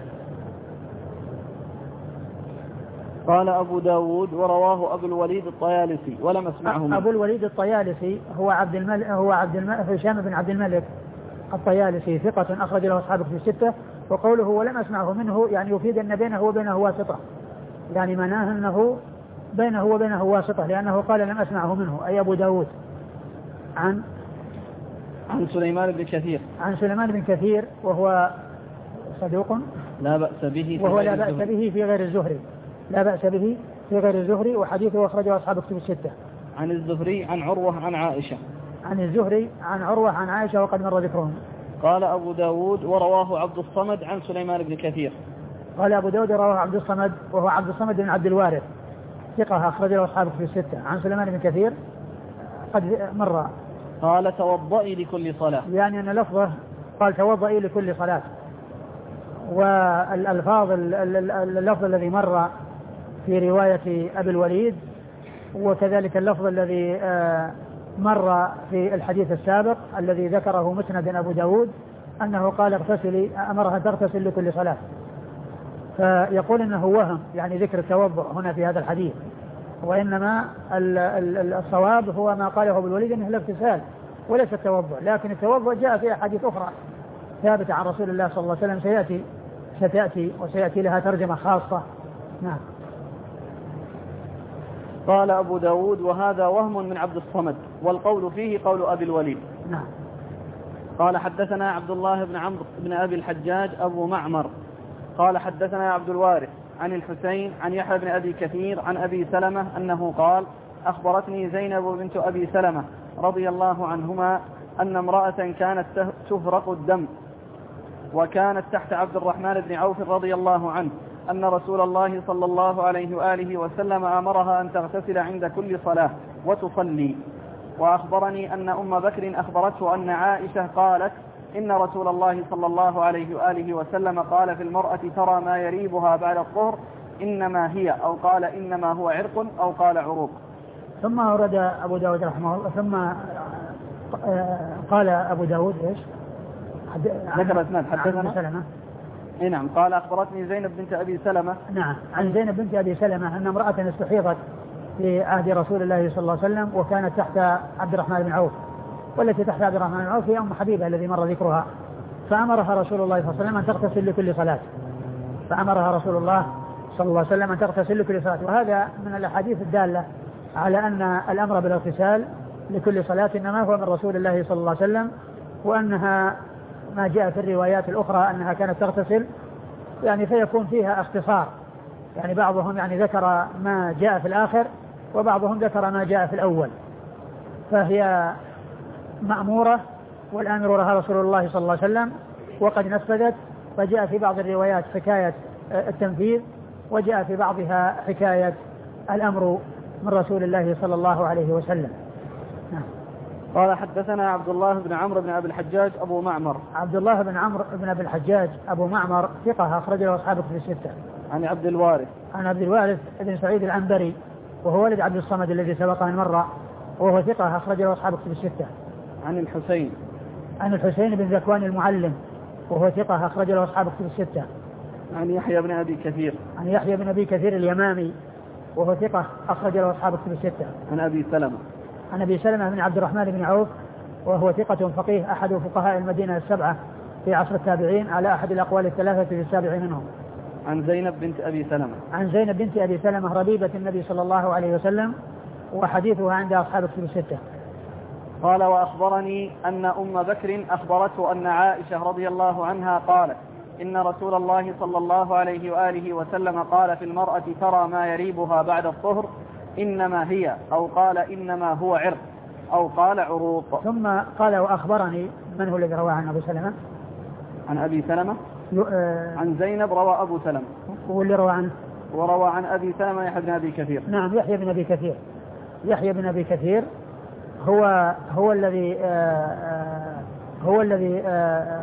قال أبو داود ورواه أبو الوليد الطيالسي ولم أسمعه منه.
أبو الوليد الطيالسي هو عبد الملك هو عبد الملك هشام بن عبد الملك الطيالسي ثقة أخرج له أصحابه في الستة، وقوله ولم أسمعه منه يعني يفيد أن بينه وبينه واسطة، يعني معناه أنه بينه وبينه واسطة لأنه قال لم أسمعه منه أي أبو داود عن
عن سليمان بن كثير
عن سليمان بن كثير وهو صدوق
لا بأس به
وهو لا بأس به في غير الزهري لا بأس به في غير الزهري وحديثه أخرجه أصحاب الكتب الستة.
عن الزهري عن عروة عن عائشة
عن الزهري عن عروة عن عائشة وقد مر ذكرهم.
قال أبو داود ورواه عبد الصمد عن سليمان بن كثير.
قال أبو داود رواه عبد الصمد وهو عبد الصمد بن عبد الوارث ثقة أخرجه أصحاب الكتب الستة عن سليمان بن كثير قد مر.
قال توضئي لكل صلاة
يعني أن لفظه قال توضئي لكل صلاة، والألفاظ اللفظ الذي مر في رواية أبي الوليد وكذلك اللفظ الذي مر في الحديث السابق الذي ذكره مسند أبو داود أنه قال اغتسلي أمرها تغتسل لكل صلاة، فيقول إنه وهم يعني ذكر التوضؤ هنا في هذا الحديث، وإنما الصواب هو ما قاله أبو الوليد أنه الاغتسال وليس التوضؤ، لكن التوضؤ جاء في أحاديث أخرى ثابتة عن رسول الله صلى الله عليه وسلم سيأتي ستأتي وسيأتي لها ترجمة خاصة. نعم.
قال أبو داود وهذا وهم من عبد الصمد والقول فيه قول أبي الوليد.
نعم.
قال حدثنا عبد الله بن عمرو بن أبي الحجاج أبو معمر قال حدثنا عبد الوارث عن الحسين عن يحيى بن أبي كثير عن أبي سلمة أنه قال أخبرتني زينب بنت أبي سلمة رضي الله عنهما أن امرأة كانت تفرق الدم وكانت تحت عبد الرحمن بن عوف رضي الله عنه أن رسول الله صلى الله عليه وآله وسلم أمرها أن تغتسل عند كل صلاة وتصلي. وأخبرني أن أم بكر أخبرته أن عائشة قالت إن رسول الله صلى الله عليه وآله وسلم قال في المرأة ترى ما يريبها بعد الطهر إنما هي أو قال إنما هو عرق أو قال عروق.
ثم ورد أبو داود رحمه الله ثم قال أبو داود إيش
ذكر اسناد حدثنا
سلمة.
إيه نعم. قال أخبرتني زينب بنت أبي سلمة.
نعم. عن زينب بنت أبي سلمة أن امرأة استحيضت في عهد رسول الله صلى الله عليه وسلم وكانت تحت عبد الرحمن بن عوف، والتي تحت عبد الرحمن بن عوف هي أم حبيبة الذي مر ذكرها، فأمرها رسول الله صلى الله عليه وسلم أن تغتسل لكل صلاة فأمرها رسول الله صلى الله عليه وسلم أن تغتسل لكل صلاة. وهذا من الأحاديث الدالة على أن الأمر بالاغتسال لكل صلاة إنما هو من رسول الله صلى الله عليه وسلم، وأنها ما جاء في الروايات الأخرى أنها كانت تغتسل يعني فيكون فيها اختصار، يعني بعضهم يعني ذكر ما جاء في الآخر وبعضهم ذكر ما جاء في الأول، فهي مأمورة والآمر لها رسول الله صلى الله عليه وسلم وقد نفذت، فجاء في بعض الروايات حكاية التنفيذ، وجاء في بعضها حكاية الأمر من رسول الله صلى الله عليه وسلم. نعم.
قال حدثنا عبد الله بن عمرو بن أبي الحجاج أبو معمر.
عبد الله بن عمرو بن أبي الحجاج أبو معمر ثقة أخرج له أصحاب الكتب الستة.
عن عبد الوارث
عن عبد الوارث بن سعيد العنبري وهو ولد عبد الصمد الذي سبق من مرة، وهو ثقة أخرج له أصحاب الكتب الستة.
عن الحسين
عن الحسين بن ذكوان المعلم وهو ثقة أخرج له أصحاب الكتب الستة.
عن يحيى بن أبي كثير
عن يحيى بن أبي كثير اليمامي وهو ثقة أخرج له أصحاب الكتب الستة.
عن أبي سلمة
عن أبي سلمة بن عبد الرحمن بن عوف وهو ثقة فقيه أحد فقهاء المدينة السبعة في عصر التابعين على أحد الأقوال الثلاثة في السابع منهم.
عن زينب بنت أبي سلمة
عن زينب بنت أبي سلمة ربيبة النبي صلى الله عليه وسلم، وحديثها عند أصحاب الكتب الستة.
قال وأخبرني أن أم بكر أخبرته أن عائشة رضي الله عنها قالت إن رسول الله صلى الله عليه وآله وسلم قال في المرأة ترى ما يريبها بعد الطهر إنما هي، أو قال إنما هو عرق، أو قال عروق.
ثم قال وأخبرني، من هو الذي رواه عن أبو سلمة؟
عن أبي سلمة
آه
عن زينب روى أبو سلمة.
واللي روى عنه؟
وروى عن أبي سلمة يحيى بن أبي كثير.
نعم يحيى بن أبي كثير. يحيى بن أبي كثير هو هو الذي آه هو الذي آه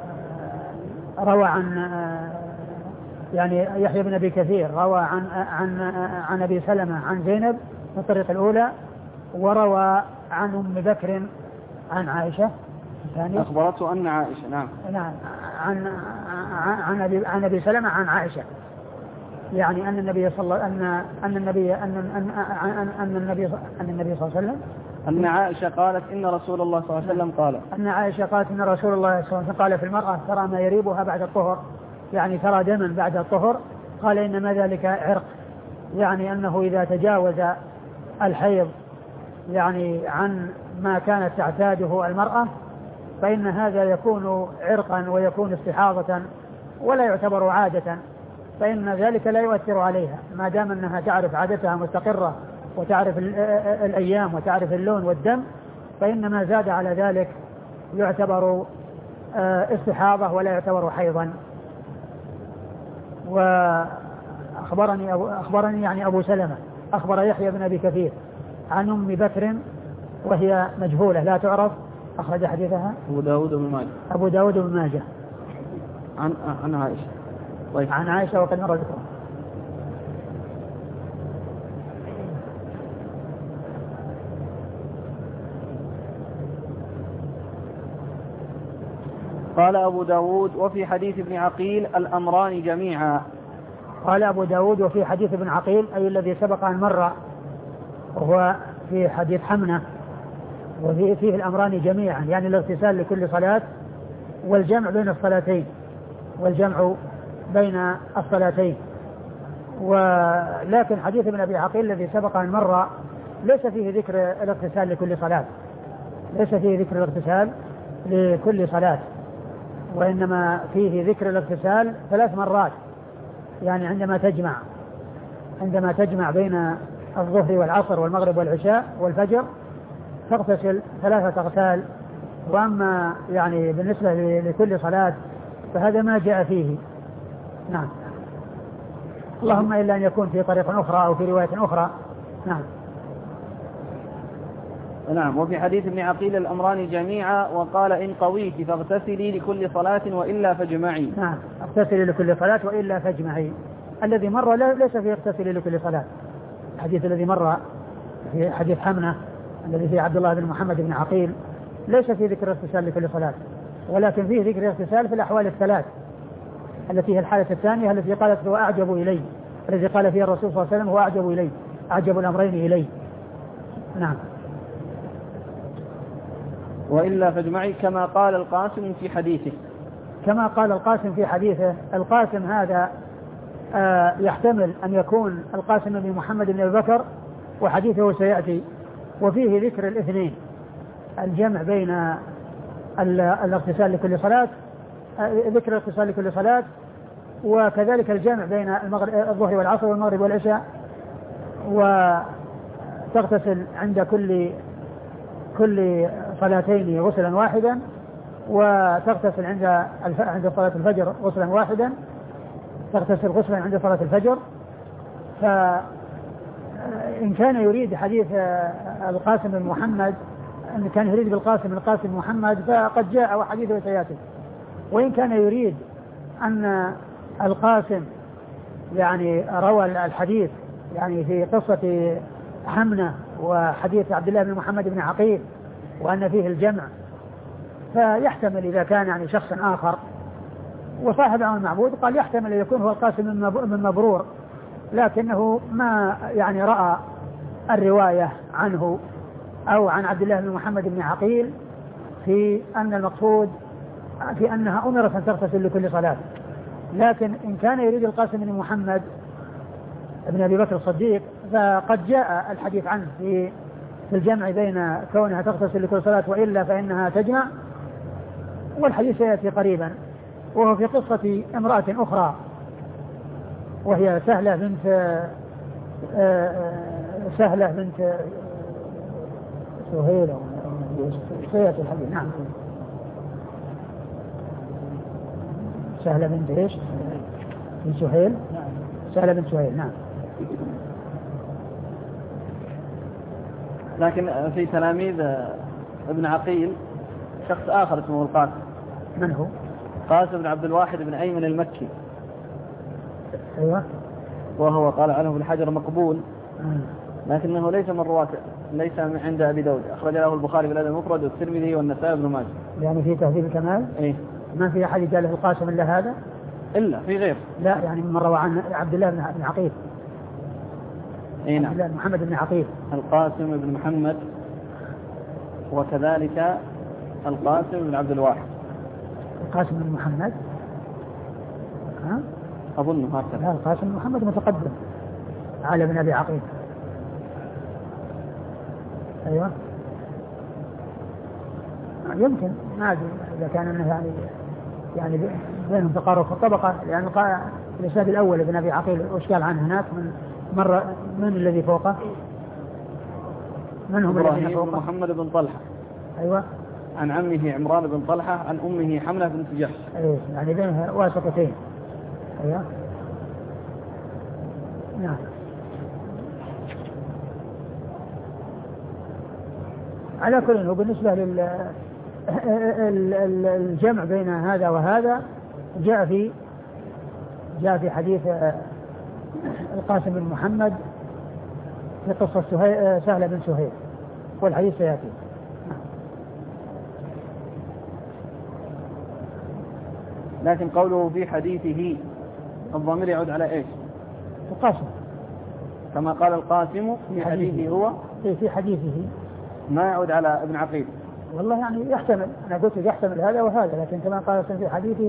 روى عن آه يعني يحيى بن أبي كثير روى عن عن عن أبي سلمة عن زينب من الطريق الأولى، وروى عن أم بكر عن عائشة الثانية
أخبرته أن عائشة. نعم
نعم عن عن أبي عن أبي سلمة عن عائشة، يعني أن النبي صلى الله أن أن النبي أن أن أن أن النبي أن النبي صلى الله عليه وسلم
أن عائشة قالت إن رسول الله صلى الله عليه وسلم قال
أن عائشة قالت إن رسول الله صلى الله عليه وسلم قال في المرأة ترى ما يريبها بعد الطهر، يعني ترى دما بعد الطهر، قال إنما ذلك عرق، يعني أنه إذا تجاوز الحيض يعني عن ما كانت تعتاده المرأة فإن هذا يكون عرقا ويكون استحاضة ولا يعتبر عادة، فإن ذلك لا يؤثر عليها ما دام أنها تعرف عادتها مستقرة وتعرف الأيام وتعرف اللون والدم، فإن ما زاد على ذلك يعتبر استحاضة ولا يعتبر حيضا. وأخبرني أبو أخبرني يعني أبو سلمة أخبر يحيى بن أبي كثير عن أم بكر وهي مجهولة لا تعرف، أخرج حديثها
أبو داود بن ماجه
أبو داود بن ماجه
عن عن عائشة. طيب
عن عائشة وقد مر ذكرها.
قال أبو داود وفي حديث ابن عقيل الأمران جميعا.
قال أبو داود وفي حديث ابن عقيل أي الذي سبق أن مر وهو في حديث حمنة، وفي فيه الأمران جميعا يعني الاغتسال لكل صلاة والجمع بين الصلاتين والجمع بين الصلاتين. ولكن حديث ابن أبي عقيل الذي سبق أن مر ليس فيه ذكر الاغتسال لكل صلاة، ليس فيه ذكر الاغتسال لكل صلاة، وإنما فيه ذكر الاغتسال ثلاث مرات، يعني عندما تجمع عندما تجمع بين الظهر والعصر والمغرب والعشاء والفجر تغتسل ثلاثة أغسال. وأما يعني بالنسبة لكل صلاة فهذا ما جاء فيه. نعم اللهم إلا أن يكون في طريقة أخرى أو في رواية أخرى. نعم
نعم. وفي حديث ابن عقيل الأمران جميعا، وقال إن قويت فاغتسلي لكل صلاة وإلا فاجمعي.
نعم اغتسلي لكل صلاة وإلا فاجمعي. الذي مر ليس فيه اغتسلي لكل صلاة. الحديث الذي مر في حديث حمنة الذي فيه عبد الله بن محمد بن عقيل ليس فيه ذكر اغتسال لكل صلاة، ولكن فيه ذكر اغتسال في الأحوال الثلاث التي هي الحالة الثانية التي قالت هو أعجب إلي، الذي قال فيها الرسول صلى الله عليه وسلم هو أعجب إلي، أعجب الأمرين إلي. نعم
وإلا فاجمعي كما قال القاسم في حديثه.
كما قال القاسم في حديثه. القاسم هذا آه يحتمل أن يكون القاسم بن محمد بن أبي بكر وحديثه سيأتي، وفيه ذكر الاثنين، الجمع بين الاغتسال لكل صلاة، ذكر الاغتسال لكل صلاة، وكذلك الجمع بين الظهر والعصر والمغرب والعشاء، وتغتسل عند كل كل صلاتين غسلا واحدا، وتغتسل عند عند صلاة الفجر غسلا واحدا، تغتسل غسلا عند صلاة الفجر. فإن كان يريد حديث القاسم بن محمد، إن كان يريد بالقاسم القاسم محمد فقد جاء وحديثه سيأتي. وإن كان يريد أن القاسم يعني روى الحديث يعني في قصة حمنة وحديث عبد الله بن محمد بن عقيل وأن فيه الجمع، فيحتمل إذا كان يعني شخص آخر وصاحب عن المعبود قال يحتمل أن يكون هو القاسم من مبرور، لكنه ما يعني رأى الرواية عنه أو عن عبد الله بن محمد بن عقيل في أن المقصود في أنها أمرت أن تغتسل لكل صلاة. لكن إن كان يريد القاسم بن محمد ابن أبي بكر الصديق فقد جاء الحديث عنه في في الجمع بين كونها تغتسل لكل صلاة وإلا فإنها تجمع، والحديث سيأتي قريبا، وهو في قصة امرأة أخرى وهي سهلة بنت سهلة بنت سهيل سيأتي الحديث. نعم، سهلة بنت ايش؟ بن سهيل. سهلة بنت سهيل. نعم.
لكن في تلاميذ ابن عقيل شخص آخر اسمه القاسم.
من هو؟
قاسم بن عبد الواحد بن أيمن المكي.
أيوة.
وهو قال عنه ابن حجر مقبول،
مم.
لكنه ليس من رواة، ليس عند أبي داود، أخرج له البخاري بالأدب المفرد والترمذي والنسائي بن ماجه.
يعني في تهذيب الكمال؟
إيه.
ما في أحد قال له القاسم إلا هذا؟
إلا في غير.
لا يعني من روى عن عبد الله بن عقيل.
إيه نعم.
عبد الله بن محمد بن عقيل.
القاسم بن محمد، وكذلك القاسم بن عبد الواحد.
القاسم بن محمد. ها؟
أظنه هكذا.
لا، القاسم بن محمد متقدم على بن أبي عقيل. أيوة. يمكن ما أدري إذا كان أنه يعني يعني بينهم تقارب في الطبقة، لأن يعني الإسناد الأول ابن أبي عقيل وإشكال عنه هناك من مرة. من الذي فوقه؟ من هم الذين فوقه؟
محمد بن طلحة.
أيوة.
عن عمه عمران بن طلحة عن أمه حملة بنت جحش.
أيوة، يعني بينها واسطتين. أيوة. نعم. على كل، وبالنسبة للجمع بين هذا وهذا جاء في جاء في حديث القاسم بن محمد في قصة سهلة بن سهيل، والحديث سيأتي.
لكن قوله في حديثه الضمير يعود على ايش؟
القاسم، كما
قال القاسم في حديثه هو
في حديثه،
ما يعود على ابن عقيل.
والله يعني يحتمل، أنا قلت يحتمل هذا وهذا، لكن كما قال في حديثه،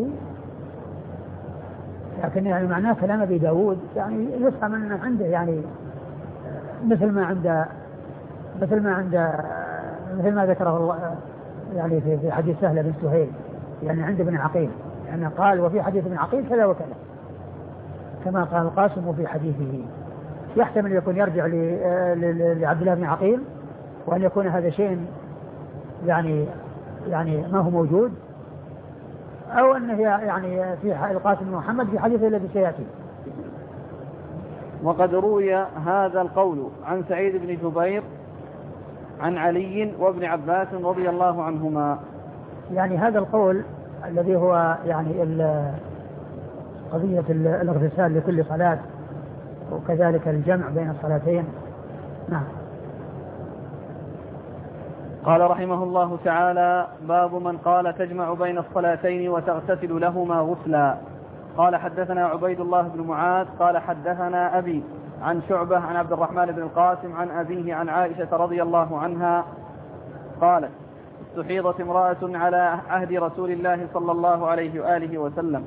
لكن يعني معناه كلام أبي داود يعني يفهم أنه عنده يعني مثل ما عند مثل ما عند مثل ما ذكره الله يعني في في حديث سهلة بن سهيل، يعني عند ابن عقيل، يعني قال وفي حديث ابن عقيل كذا وكذا، كما قال القاسم في حديثه. يحتمل يكون يرجع لعبد الله بن عقيل، وأن يكون هذا شيء يعني يعني ما هو موجود، أو أنه يعني في القاسم بن محمد في حديثه الذي سيأتي.
وقد روي هذا القول عن سعيد بن جبير عن علي وابن عباس رضي الله عنهما.
يعني هذا القول الذي هو يعني قضية الاغتسال لكل صلاة، وكذلك الجمع بين الصلاتين. نعم.
قال رحمه الله تعالى: باب من قال تجمع بين الصلاتين وتغتسل لهما غسلا. قال حدثنا عبيد الله بن معاذ قال حدثنا أبي عن شعبة عن عبد الرحمن بن القاسم عن أبيه عن عائشة رضي الله عنها قالت: استحيضت امرأة على عهد رسول الله صلى الله عليه وآله وسلم،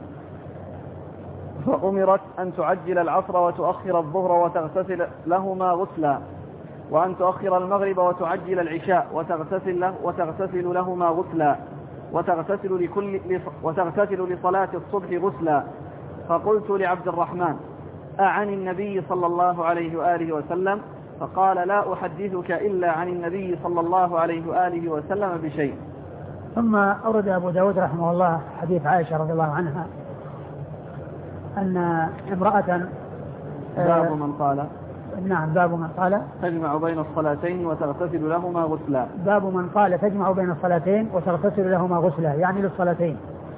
فأمرت أن تعجل العصر وتؤخر الظهر وتغتسل لهما غسلا، وأن تؤخر المغرب وتعجل العشاء وتغتسل, له وتغتسل لهما غسلا، وتغتسل, لكل وتغتسل لصلاة الصبح غسلا. فقلت لعبد الرحمن: أعن النبي صلى الله عليه وآله وسلم؟ فقال لا أحدثك إلا عن النبي صلى الله عليه وآله وسلم بشيء.
ثم أورد أبو داود رحمه الله حديث عائشة رضي الله عنها أن امرأة
باب من قال
نعم باب من قال
تجمع بين الصلاتين وتغتسل لهما غسلا.
باب من قال تجمع بين الصلاتين وتغتسل لهما غسلا يعني للصلاتين.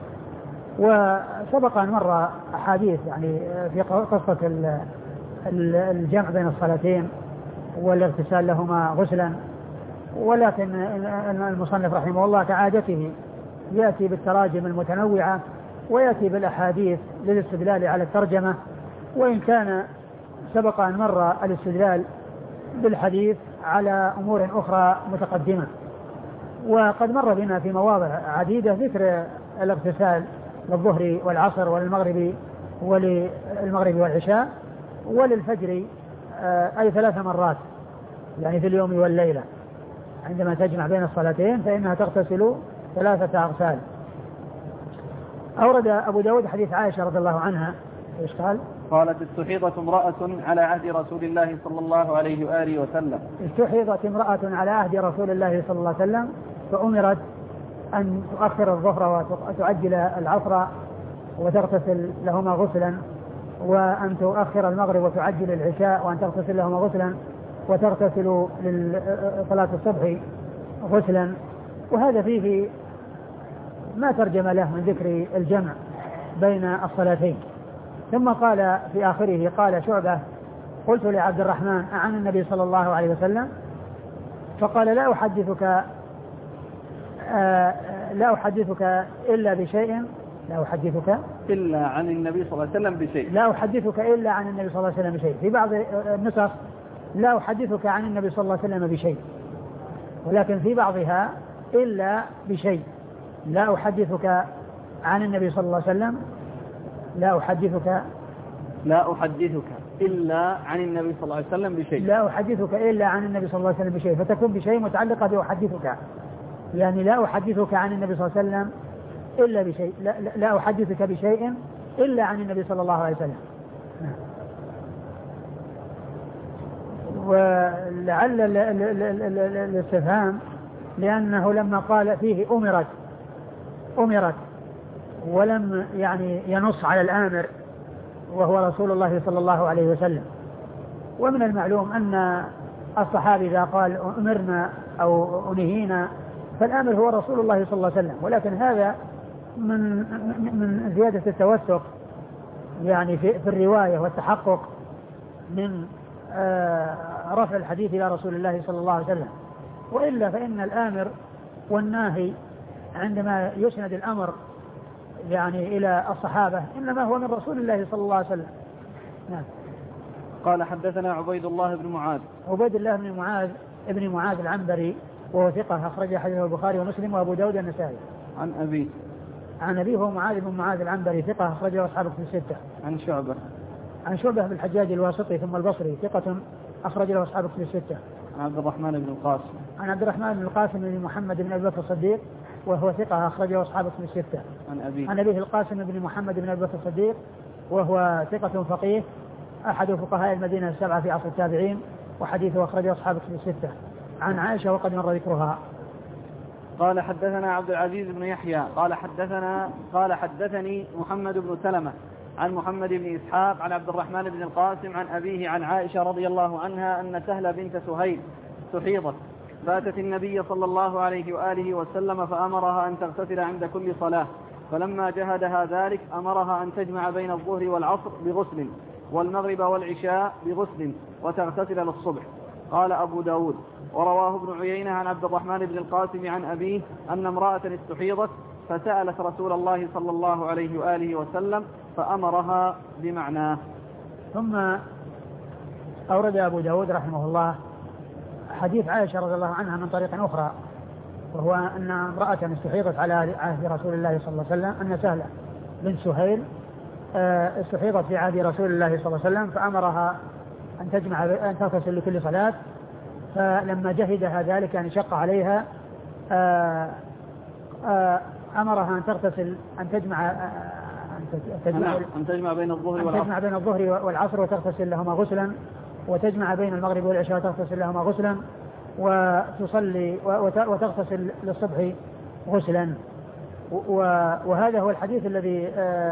وسبق أن مر أحاديث يعني في قصة الجمع بين الصلاتين والاغتسال لهما غسلا، ولكن المصنف رحمه الله كعادته يأتي بالتراجم المتنوعة ويأتي بالأحاديث للاستدلال على الترجمة، وإن كان سبق أن مر الاستدلال بالحديث على أمور أخرى متقدمة. وقد مر بنا في مواضع عديدة ذكر الاغتسال للظهر والعصر وللمغرب وللمغرب والعشاء وللفجر أي ثلاث مرات يعني في اليوم والليلة. عندما تجمع بين الصلاتين فإنها تغتسل ثلاثة أغسال. أورد أبو داود حديث عائشة رضي الله عنها إيش قال؟
قالت استحيضت امرأة على عهد رسول الله صلى الله عليه وآله وسلم
استحيضت امرأة على عهد رسول الله صلى الله عليه وسلم فأمرت أن تؤخر الظهر وتعجل العصر وتغتسل لهما غسلا، وأن تؤخر المغرب وتعجل العشاء، وأن تغتسل لهما غسلا وتغتسل لصلاة الصبح غسلا. وهذا فيه ما ترجم له من ذكر الجمع بين الصلاتين. ثم قال في آخره قال شعبة قلت لعبد الرحمن عن النبي صلى الله عليه وسلم فقال لا أحدثك آه لا أحدثك إلا بشيء لا أحدثك
إلا عن النبي صلى الله عليه وسلم بشيء
لا أحدثك إلا عن النبي صلى الله عليه وسلم بشيء. في بعض النسخ لا أحدثك عن النبي صلى الله عليه وسلم بشيء، ولكن في بعضها إلا بشيء. لا أحدثك عن النبي صلى الله عليه وسلم لا أحدثك
لا أحدثك إلا عن النبي صلى الله عليه وسلم بشيء
لا أحدثك إلا عن النبي صلى الله عليه وسلم بشيء، فتكون بشيء متعلقة بأحدثك، يعني لا أحدثك عن النبي صلى الله عليه وسلم إلا بشيء لا, لا أحدثك بشيء إلا عن النبي صلى الله عليه وسلم. ولعل الاستفهام لأنه لما قال فيه أمرت أمرت ولم يعني ينص على الآمر وهو رسول الله صلى الله عليه وسلم. ومن المعلوم أن الصحابي إذا قال أمرنا أو أنهينا فالآمر هو رسول الله صلى الله عليه وسلم، ولكن هذا من من زيادة التوثق يعني في, في الرواية والتحقق من آه رفع الحديث إلى رسول الله صلى الله عليه وسلم. وإلا فإن الآمر والناهي عندما يسند الأمر يعني إلى الصحابة إنما هو من رسول الله صلى الله عليه وسلم. نعم.
قال حدثنا عبيد الله بن معاذ
عبيد الله بن معاذ ابن معاذ العنبري وهو ثقة أخرج حديثه البخاري ومسلم وأبو داود النسائي.
عن أبي
عن أبيه هو معاذ بن معاذ العنبري ثقة أخرجه أصحاب الكتب الستة.
عن شعبة
عن شعبة بن الحجاج الواسطي ثم البصري ثقة أخرج له أصحاب الكتب الستة.
عن عبد الرحمن بن القاسم
عن عبد الرحمن بن القاسم بن محمد بن أبي بكر الصديق وهو ثقة أخرجه أصحاب الكتب الستة.
عن أبيه
عن أبيه القاسم بن محمد بن أبي بكر الصديق وهو ثقة فقيه أحد فقهاء المدينة السبعة في عصر التابعين وحديثه أخرجه أصحاب الكتب الستة. عن عائشة وقد مر ذكرها.
قال حدثنا عبد العزيز بن يحيى قال حدثنا قال حدثني محمد بن سلمة عن محمد بن إسحاق عن عبد الرحمن بن القاسم عن أبيه عن عائشة رضي الله عنها أن سهل بنت سهيل استحيضت فأتت النبي صلى الله عليه وآله وسلم فأمرها أن تغتسل عند كل صلاة، فلما جهدها ذلك أمرها أن تجمع بين الظهر والعصر بغسل والمغرب والعشاء بغسل وتغتسل للصبح. قال أبو داود ورواه ابن عيينة عن عبد الرحمن بن القاسم عن أبيه أن امرأة استحيضت فسألت رسول الله صلى الله عليه وآله وسلم فأمرها بمعناه.
ثم أورد أبو داود رحمه الله حديث عائشة رضي الله عنها من طريق أخرى، وهو أن امرأة استحيضت على عهد رسول الله صلى الله عليه وسلم أن سهلة بنت سهيل استحيضت في عهد رسول الله صلى الله عليه وسلم فأمرها أن تجمع أن تغتسل لكل صلاة، فلما جهدها ذلك يعني شق عليها أمرها أن تغتسل أن تجمع
أن تجمع, أن تجمع بين الظهر
والعصر, تجمع بين الظهر والعصر وتغتسل لهما غسلا وتجمع بين المغرب والعشاء وتغتسل لهما غسلا وتصلي وتغتسل للصبح غسلا. وهذا هو الحديث الذي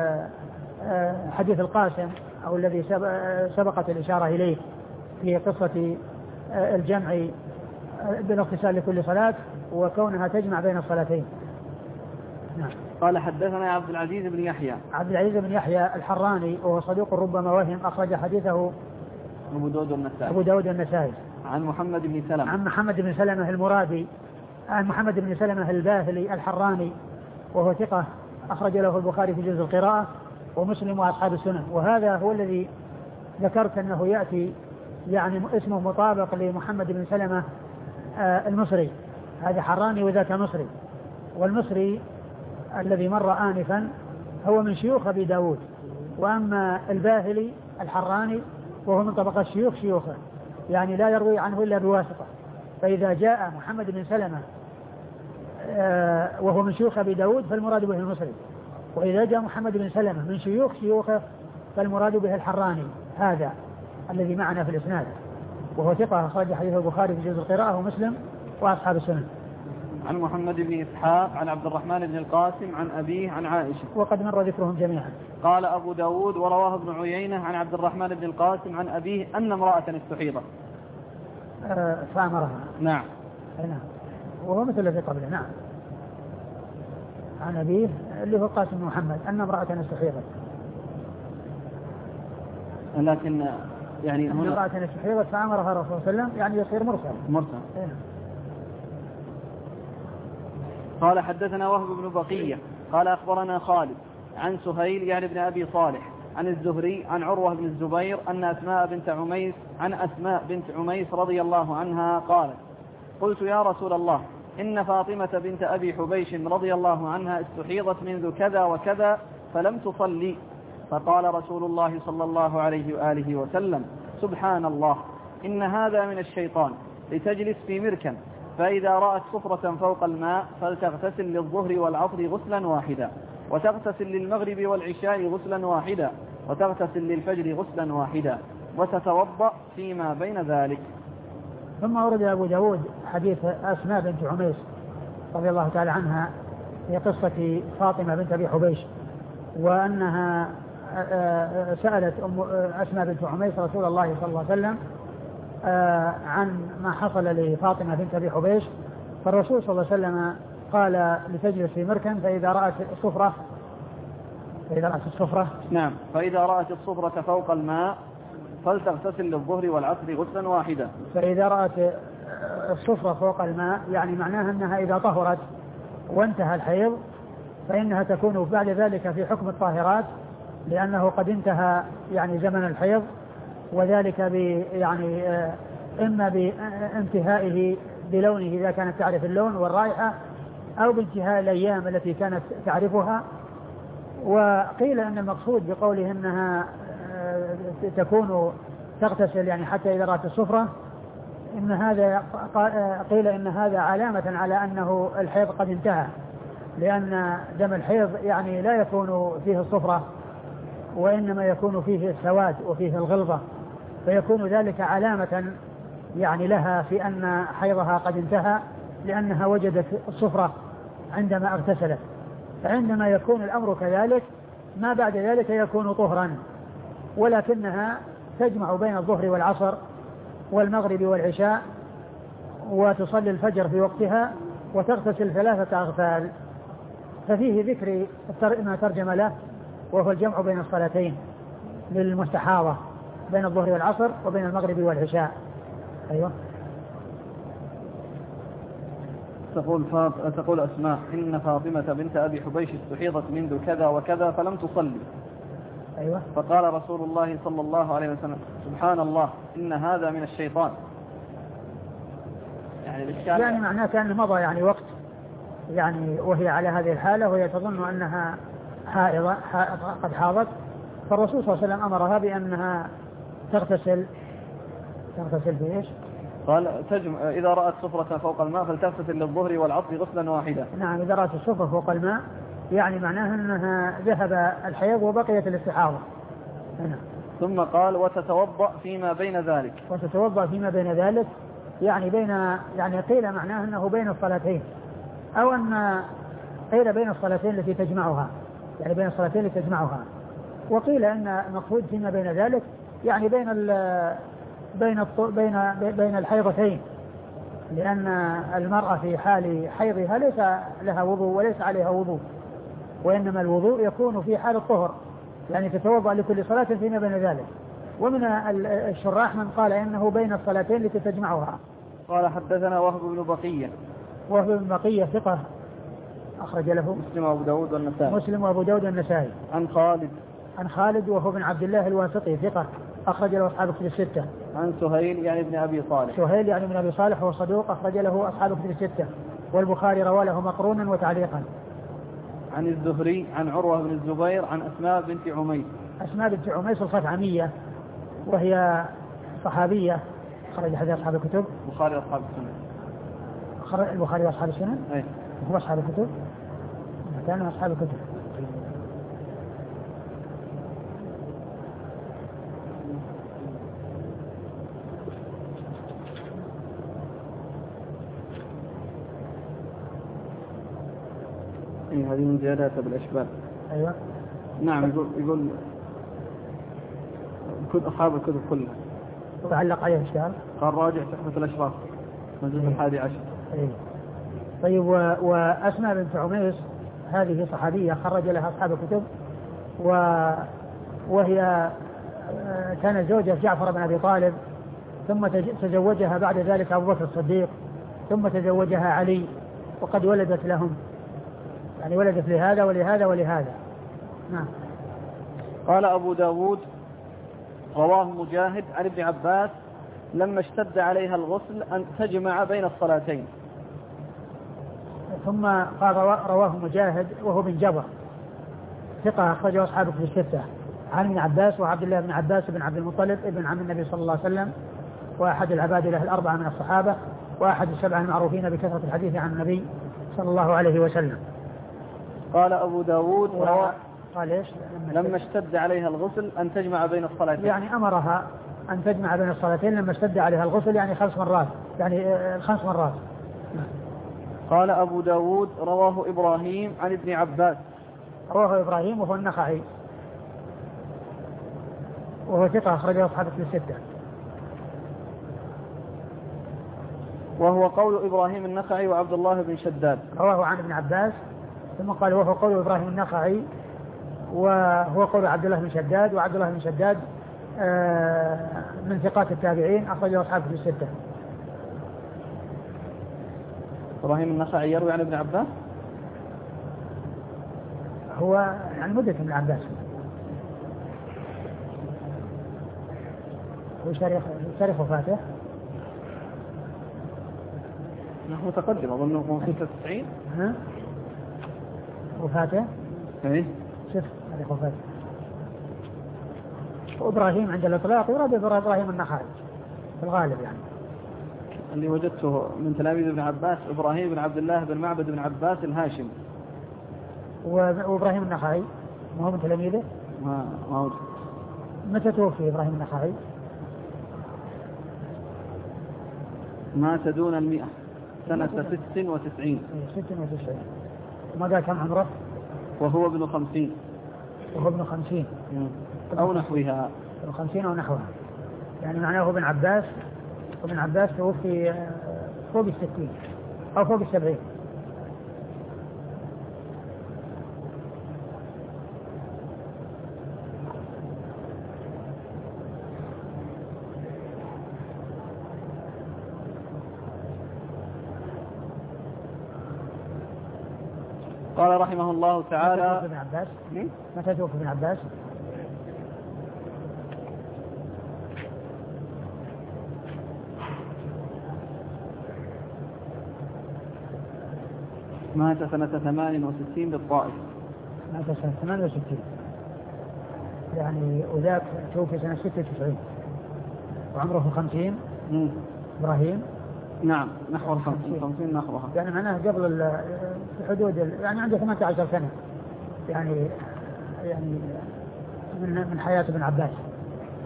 حديث القاسم أو الذي سبقت الإشارة إليه في قصة الجمع بالاغتسال لكل صلاة وكونها تجمع بين الصلاتين.
نعم. قال حدثنا عبد العزيز بن يحيى
عبد العزيز بن يحيى الحراني وهو صدوق ربما وهم أخرج حديثه
أبو داود النسائي
أبو داود النسائي
عن محمد بن سلمة
عن محمد بن سلمة المرادي عن محمد بن سلمة الباهلي الحراني وهو ثقة أخرج له البخاري في جزء القراءة ومسلم وأصحاب السنن. وهذا هو الذي ذكرت أنه يأتي يعني اسمه مطابق لمحمد بن سلمة آه المصري. هذا حراني وذاك مصري. والمصري الذي مر آنفا هو من شيوخ أبي داود. وأما الباهلي الحراني وهو من طبقة شيوخ شيوخه يعني لا يروي عنه إلا بواسطة. فإذا جاء محمد بن سلمة آه وهو من شيوخ أبي داود فالمراد به المصري. وإذا جاء محمد بن سلمة من شيوخ شيوخه فالمراد به الحراني هذا الذي معنا في الإسناد وهو ثقة أخرج حديث البخاري في جزء القراءة ومسلم وأصحاب السنن.
عن محمد بن إسحاق عن عبد الرحمن بن القاسم عن أبيه عن عائشة
وقد مر ذكرهم جميعا.
قال أبو داود ورواه ابن عيينة عن عبد الرحمن بن القاسم عن أبيه أن امرأة استحيضت
آه فأمرها.
نعم.
نعم وهو مثل الذي قبله. نعم عن أبيه اللي هو القاسم بن محمد أن امرأة استحيضت.
لكن يعني
أن امرأة استحيضت فأمرها الرسول صلى الله عليه وسلم يعني يصير مرسل
مرسل.
إيه.
قال حدثنا وهب بن بقية قال أخبرنا خالد عن سهيل يعني ابن أبي صالح عن الزهري عن عروة بن الزبير أن أسماء بنت عميس عن أسماء بنت عميس رضي الله عنها قالت قلت يا رسول الله إن فاطمة بنت أبي حبيش رضي الله عنها استحيضت منذ كذا وكذا فلم تصلي. فقال رسول الله صلى الله عليه وآله وسلم سبحان الله إن هذا من الشيطان لتجلس في مركن فإذا رأت صفرة فوق الماء فلتغتسل للظهر والعصر غسلا واحدا وتغتسل للمغرب والعشاء غسلا واحدا وتغتسل للفجر غسلا واحدا وتتوضأ فيما بين ذلك.
ثم ورد أبو داود حديث أسماء بنت عميس رضي الله تعالى عنها في قصة فاطمة بنت أبي حبيش وأنها سألت أم أسماء بنت عميس رسول الله صلى الله عليه وسلم عن ما حصل لفاطمة بنت أبي حبيش فالرسول صلى الله عليه وسلم قال لتجلس في مركن فإذا رأت الصفرة فإذا رأت الصفرة
نعم فإذا رأت الصفرة فوق الماء فلتغتسل للظهر والعصر غسلا واحدا.
فإذا رأت الصفرة فوق الماء يعني معناها أنها إذا طهرت وانتهى الحيض فإنها تكون بعد ذلك في حكم الطاهرات لأنه قد انتهى يعني زمن الحيض وذلك ب يعني إما بانتهائه بلونه إذا كانت تعرف اللون والرائحة أو بانتهاء الأيام التي كانت تعرفها. وقيل أن المقصود بقوله أنها تكون تغتسل يعني حتى إذا رأت الصفرة إن هذا قيل إن هذا علامة على أنه الحيض قد انتهى لأن دم الحيض يعني لا يكون فيه الصفرة وإنما يكون فيه السواد وفيه الغلظة فيكون ذلك علامة يعني لها في أن حيضها قد انتهى لأنها وجدت الصفرة عندما اغتسلت. فعندما يكون الأمر كذلك ما بعد ذلك يكون طهرا ولكنها تجمع بين الظهر والعصر والمغرب والعشاء وتصلي الفجر في وقتها وتغتسل ثلاثة أغسال. ففيه ذكر ما ترجم له وهو الجمع بين الصلاتين للمستحاضة بين الظهر والعصر وبين المغرب والعشاء. أيوة.
تقول فاط... تقول أسماء إن فاطمة بنت أبي حبيش استحيضت منذ كذا وكذا فلم تصلي.
أيوة.
فقال رسول الله صلى الله عليه وسلم سبحان الله إن هذا من الشيطان. يعني الإشكال
يعني معناه كان مضى يعني وقت يعني وهي على هذه الحالة وهي تظن أنها حائضة قد حاضت فالرسول صلى الله عليه وسلم أمرها بأنها تغتسل تغتسل بإيش؟
قال تجمع إذا رأت صفرة فوق الماء فلتغتسل للظهر والعصر غسلا واحدا.
نعم إذا رأت الصفرة فوق الماء يعني معناها أنها ذهب الحيض وبقيت الاستحاضة. نعم.
ثم قال وتتوضأ فيما بين ذلك.
وتتوضأ فيما بين ذلك يعني بين يعني قيل معناه أنه بين الصلاتين، أو أن قيل بين الصلاتين التي تجمعها، يعني بين الصلاتين التي تجمعها. وقيل أن المقصود فيما بين ذلك يعني بين ال بين بين بين الحيضتين، لأن المرأة في حال حيضها ليس لها وضوء وليس عليها وضوء، وإنما الوضوء يكون في حال الطهر، يعني تتوضأ لكل صلاة فيما بين ذلك. ومن الشراح من قال إنه بين الصلاتين التي تجمعها.
قال حدثنا وهب بن بقية.
وهب بن بقية ثقة أخرج له
مسلم وأبو داود والنسائي.
مسلم وأبو داود والنسائي.
عن خالد.
عن خالد وهو بن عبد الله الواسطي ثقة أخرج له أصحاب كتب الستة.
عن سهيل يعني ابن أبي صالح.
سهيل يعني ابن أبي صالح هو صدوق أخرج له أصحاب كتب الستة، والبخاري روى له مقرونا وتعليقا.
عن الزهري عن عروة بن الزبير عن أسماء بنت عميس.
أسماء بنت عميس الخثعمية وهي صحابية خرج حديث أصحاب الكتب.
البخاري أصحاب السنن.
خرج البخاري أصحاب السنن.
أي.
هو أصحاب الكتب. كانوا أصحاب الكتب.
إيه هذه من زيادات بالأشبال.
أيوة.
نعم يقول يقول كل أصحاب الكتب كلها.
وعلق عليه إشكال.
قال راجع تحفة الأشراف مجلس الحادي عشر.
أيه. طيب و... وأسماء بنت عميس هذه صحابية خرج لها أصحاب الكتب، و... وهي كانت زوجة جعفر بن أبي طالب، ثم تزوجها بعد ذلك أبو بكر الصديق، ثم تزوجها علي، وقد ولدت لهم، يعني ولدت لهذا ولهذا ولهذا. نعم.
قال أبو داود رواه مجاهد عن ابن عباس لما اشتد عليها الغسل أن تجمع بين الصلاتين.
ثم قال رواه مجاهد وهو بن جبر ثقة أخرجه أصحاب في الستة عن ابن عباس وعبد الله بن عباس بن عبد المطلب ابن عم النبي صلى الله عليه وسلم، وأحد العباد له الأربعة من الصحابة، وأحد السبعة المعروفين بكثرة الحديث عن النبي صلى الله عليه وسلم.
قال أبو داود
و... قال إيش؟
لما, لما اشتد عليها الغسل أن تجمع بين الصلاتين،
يعني أمرها أن تجمع بين الصلاتين لما اشتد عليها الغسل، يعني خمس مرات، يعني خمس مرات.
قال أبو داود رواه إبراهيم عن ابن عباس.
رواه إبراهيم وهو النخعي وهو ثقة أخرجه أصحاب الستة.
وهو قول إبراهيم النخعي وعبد الله بن شداد.
رواه عن ابن عباس، ثم قال وهو قول إبراهيم النخعي وهو قول عبد الله بن شداد، وعبد الله بن شداد من ثقات التابعين أخرجه أصحاب الستة.
إبراهيم النخعي يروي عن ابن عباس؟
هو يعني مدة ابن عباس، هو شارح وفاته.
نحن متقدم أظنه خمسة وتسعين.
ها؟ وفاته؟
إيه؟
شوف تاريخ وفاته. وإبراهيم عند الإطلاق يراد إبراهيم النخعي في الغالب، يعني
اللي وجدته من تلاميذ ابن عباس إبراهيم بن عبد الله بن معبد بن عباس الهاشمي.
وإبراهيم النخعي ما هو من تلاميذه؟
ما ما هو.
متى توفي إبراهيم النخعي؟
مات دون المئة سنة ست وتسعين.
ست وتسعين. ما قال كم عمره؟
وهو ابن خمسين.
وهو ابن خمسين
أو نحوها.
ابن خمسين أو نحوها، يعني معناه ابن عباس، وابن عباس توفي فوق الستين أو فوق السبعين.
قال رحمه الله تعالى.
متى توفي ابن عباس؟ متى توفي ابن عباس؟
مات سنة ثمان وستين بالطائف.
مات سنة ثمان وستين، يعني وذاك توفي سنة ستة وتسعين وعمره خمسين.
مم.
إبراهيم
نعم نحو الخمسين، خمسين نحوها،
يعني معناه قبل في حدود يعني عنده ثمانية عشر سنة، يعني يعني من من حياة ابن عباس.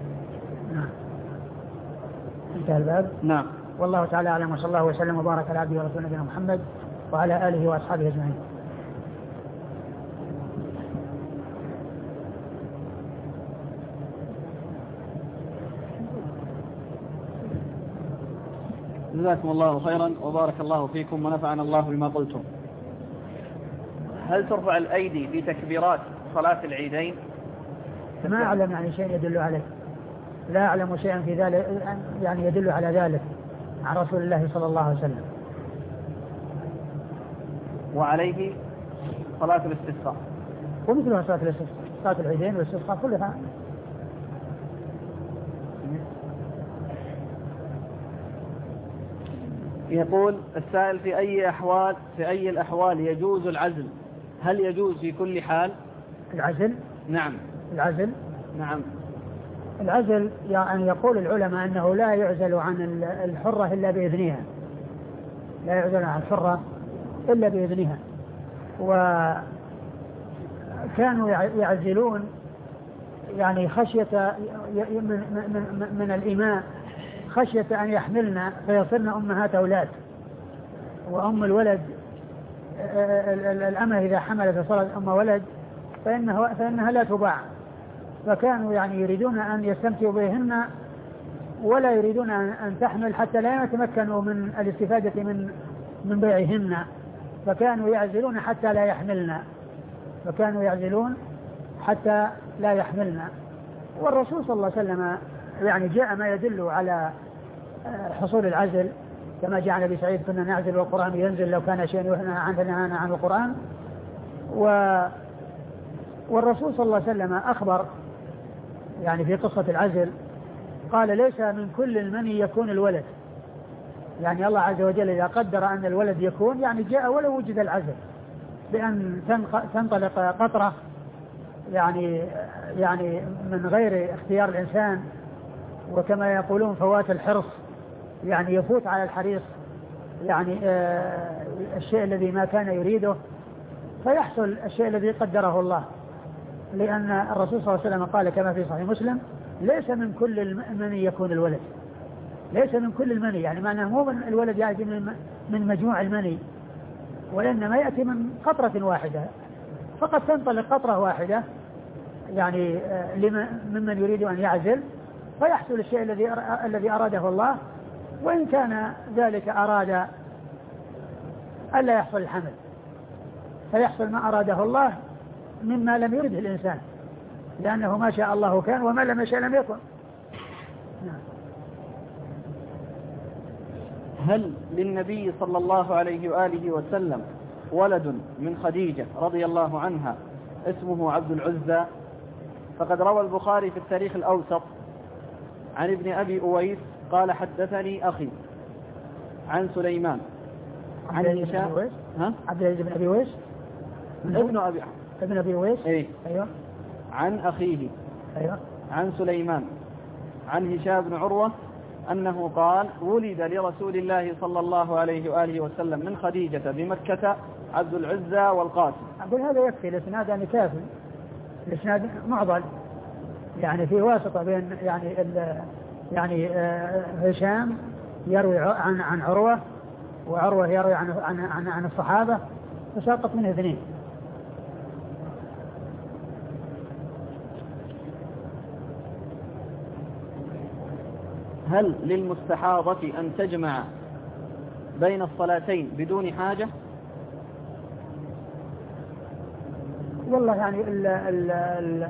نعم. انتهى الباب.
نعم.
والله تعالى أعلم، وصلى الله وسلم وبارك على عبده ورسوله نبينا محمد وعلى آله وأصحابه أجمعين.
جزاكم الله خيرا وبارك الله فيكم ونفعنا الله بما قلتم. هل ترفع الأيدي في تكبيرات صلاة العيدين؟
ما أعلم يعني شيء يدل عليه، لا أعلم شيئا في ذلك يعني يدل على ذلك عن رسول الله صلى الله عليه وسلم.
وعليه صلاة الاستسقاء
ومثلها صلاة الاستسقاء، صلاة العيدين والاستسقاء كلها.
يقول السائل في أي أحوال في أي الأحوال يجوز العزل؟ هل يجوز في كل حال؟
العزل؟
نعم.
العزل؟
نعم.
العزل يعني يقول العلماء أنه لا يعزل عن الحرة إلا بإذنها، لا يعزل عن الحرة إلا بإذنها. وكانوا يعزلون يعني خشية من, من, من الإماء، خشية أن يحملنا فيصرن أمهات أولاد، وأم الولد الأمة إذا حملت فصارت أم ولد فإنها, فإنها لا تباع. فكانوا يعني يريدون أن يستمتعوا بهن ولا يريدون أن تحمل حتى لا يتمكنوا من الاستفادة من من بيعهن، فكانوا يعزلون حتى لا يحملن فكانوا يعزلون حتى لا يحملن. والرسول صلى الله عليه وسلم يعني جاء ما يدل على حصول العزل، كما جاء عن أبي سعيد كنا نعزل والقرآن ينزل لو كان شيء ينهى عنه عن القرآن. و والرسول صلى الله عليه وسلم أخبر يعني في قصة العزل قال ليس من كل المني يكون الولد، يعني الله عز وجل إذا قدر أن الولد يكون يعني جاء ولو وجد العزل، بأن تنطلق قطرة يعني يعني من غير اختيار الإنسان، وكما يقولون فوات الحرص يعني يفوت على الحريص يعني آه الشيء الذي ما كان يريده فيحصل الشيء الذي قدره الله. لأن الرسول صلى الله عليه وسلم قال كما في صحيح مسلم ليس من كل المني يكون الولد، ليس من كل المني يعني معناه مو من الولد يأتي من مجموع المني، وإنما يأتي من قطرة واحدة، فقد تنطلق قطرة واحدة يعني ممن يريد أن يعزل فيحصل الشيء الذي الذي أراده الله، وإن كان ذلك أراد ألا يحصل الحمل فيحصل ما أراده الله مما لم يرده الإنسان، لأنه ما شاء الله كان وما لم يشاء لم يكن.
هل للنبي صلى الله عليه وآله وسلم ولد من خديجة رضي الله عنها اسمه عبد العزى؟ فقد روى البخاري في التاريخ الأوسط عن ابن أبي أويس قال حدثني أخي عن سليمان
عن هشام عبد العزيز بن أبي أويس
ابن أبي
ابن أبي أويس
إيه؟
أيوة.
عن أخيه
أيوة.
عن سليمان عن هشام بن عروة أنه قال ولد لرسول الله صلى الله عليه وآله وسلم من خديجة بمكة عبد العزى والقاسم.
أقول هذا يكفي، الإسناد يعني كافي، الإسناد معضل يعني في واسطة بين يعني ال يعني آه هشام يروي عن عن عروة وعروة يروي عن عن عن, عن الصحابة فساقط منه اثنين.
هل للمستحاضة أن تجمع بين الصلاتين بدون حاجة؟
والله يعني ال ال ال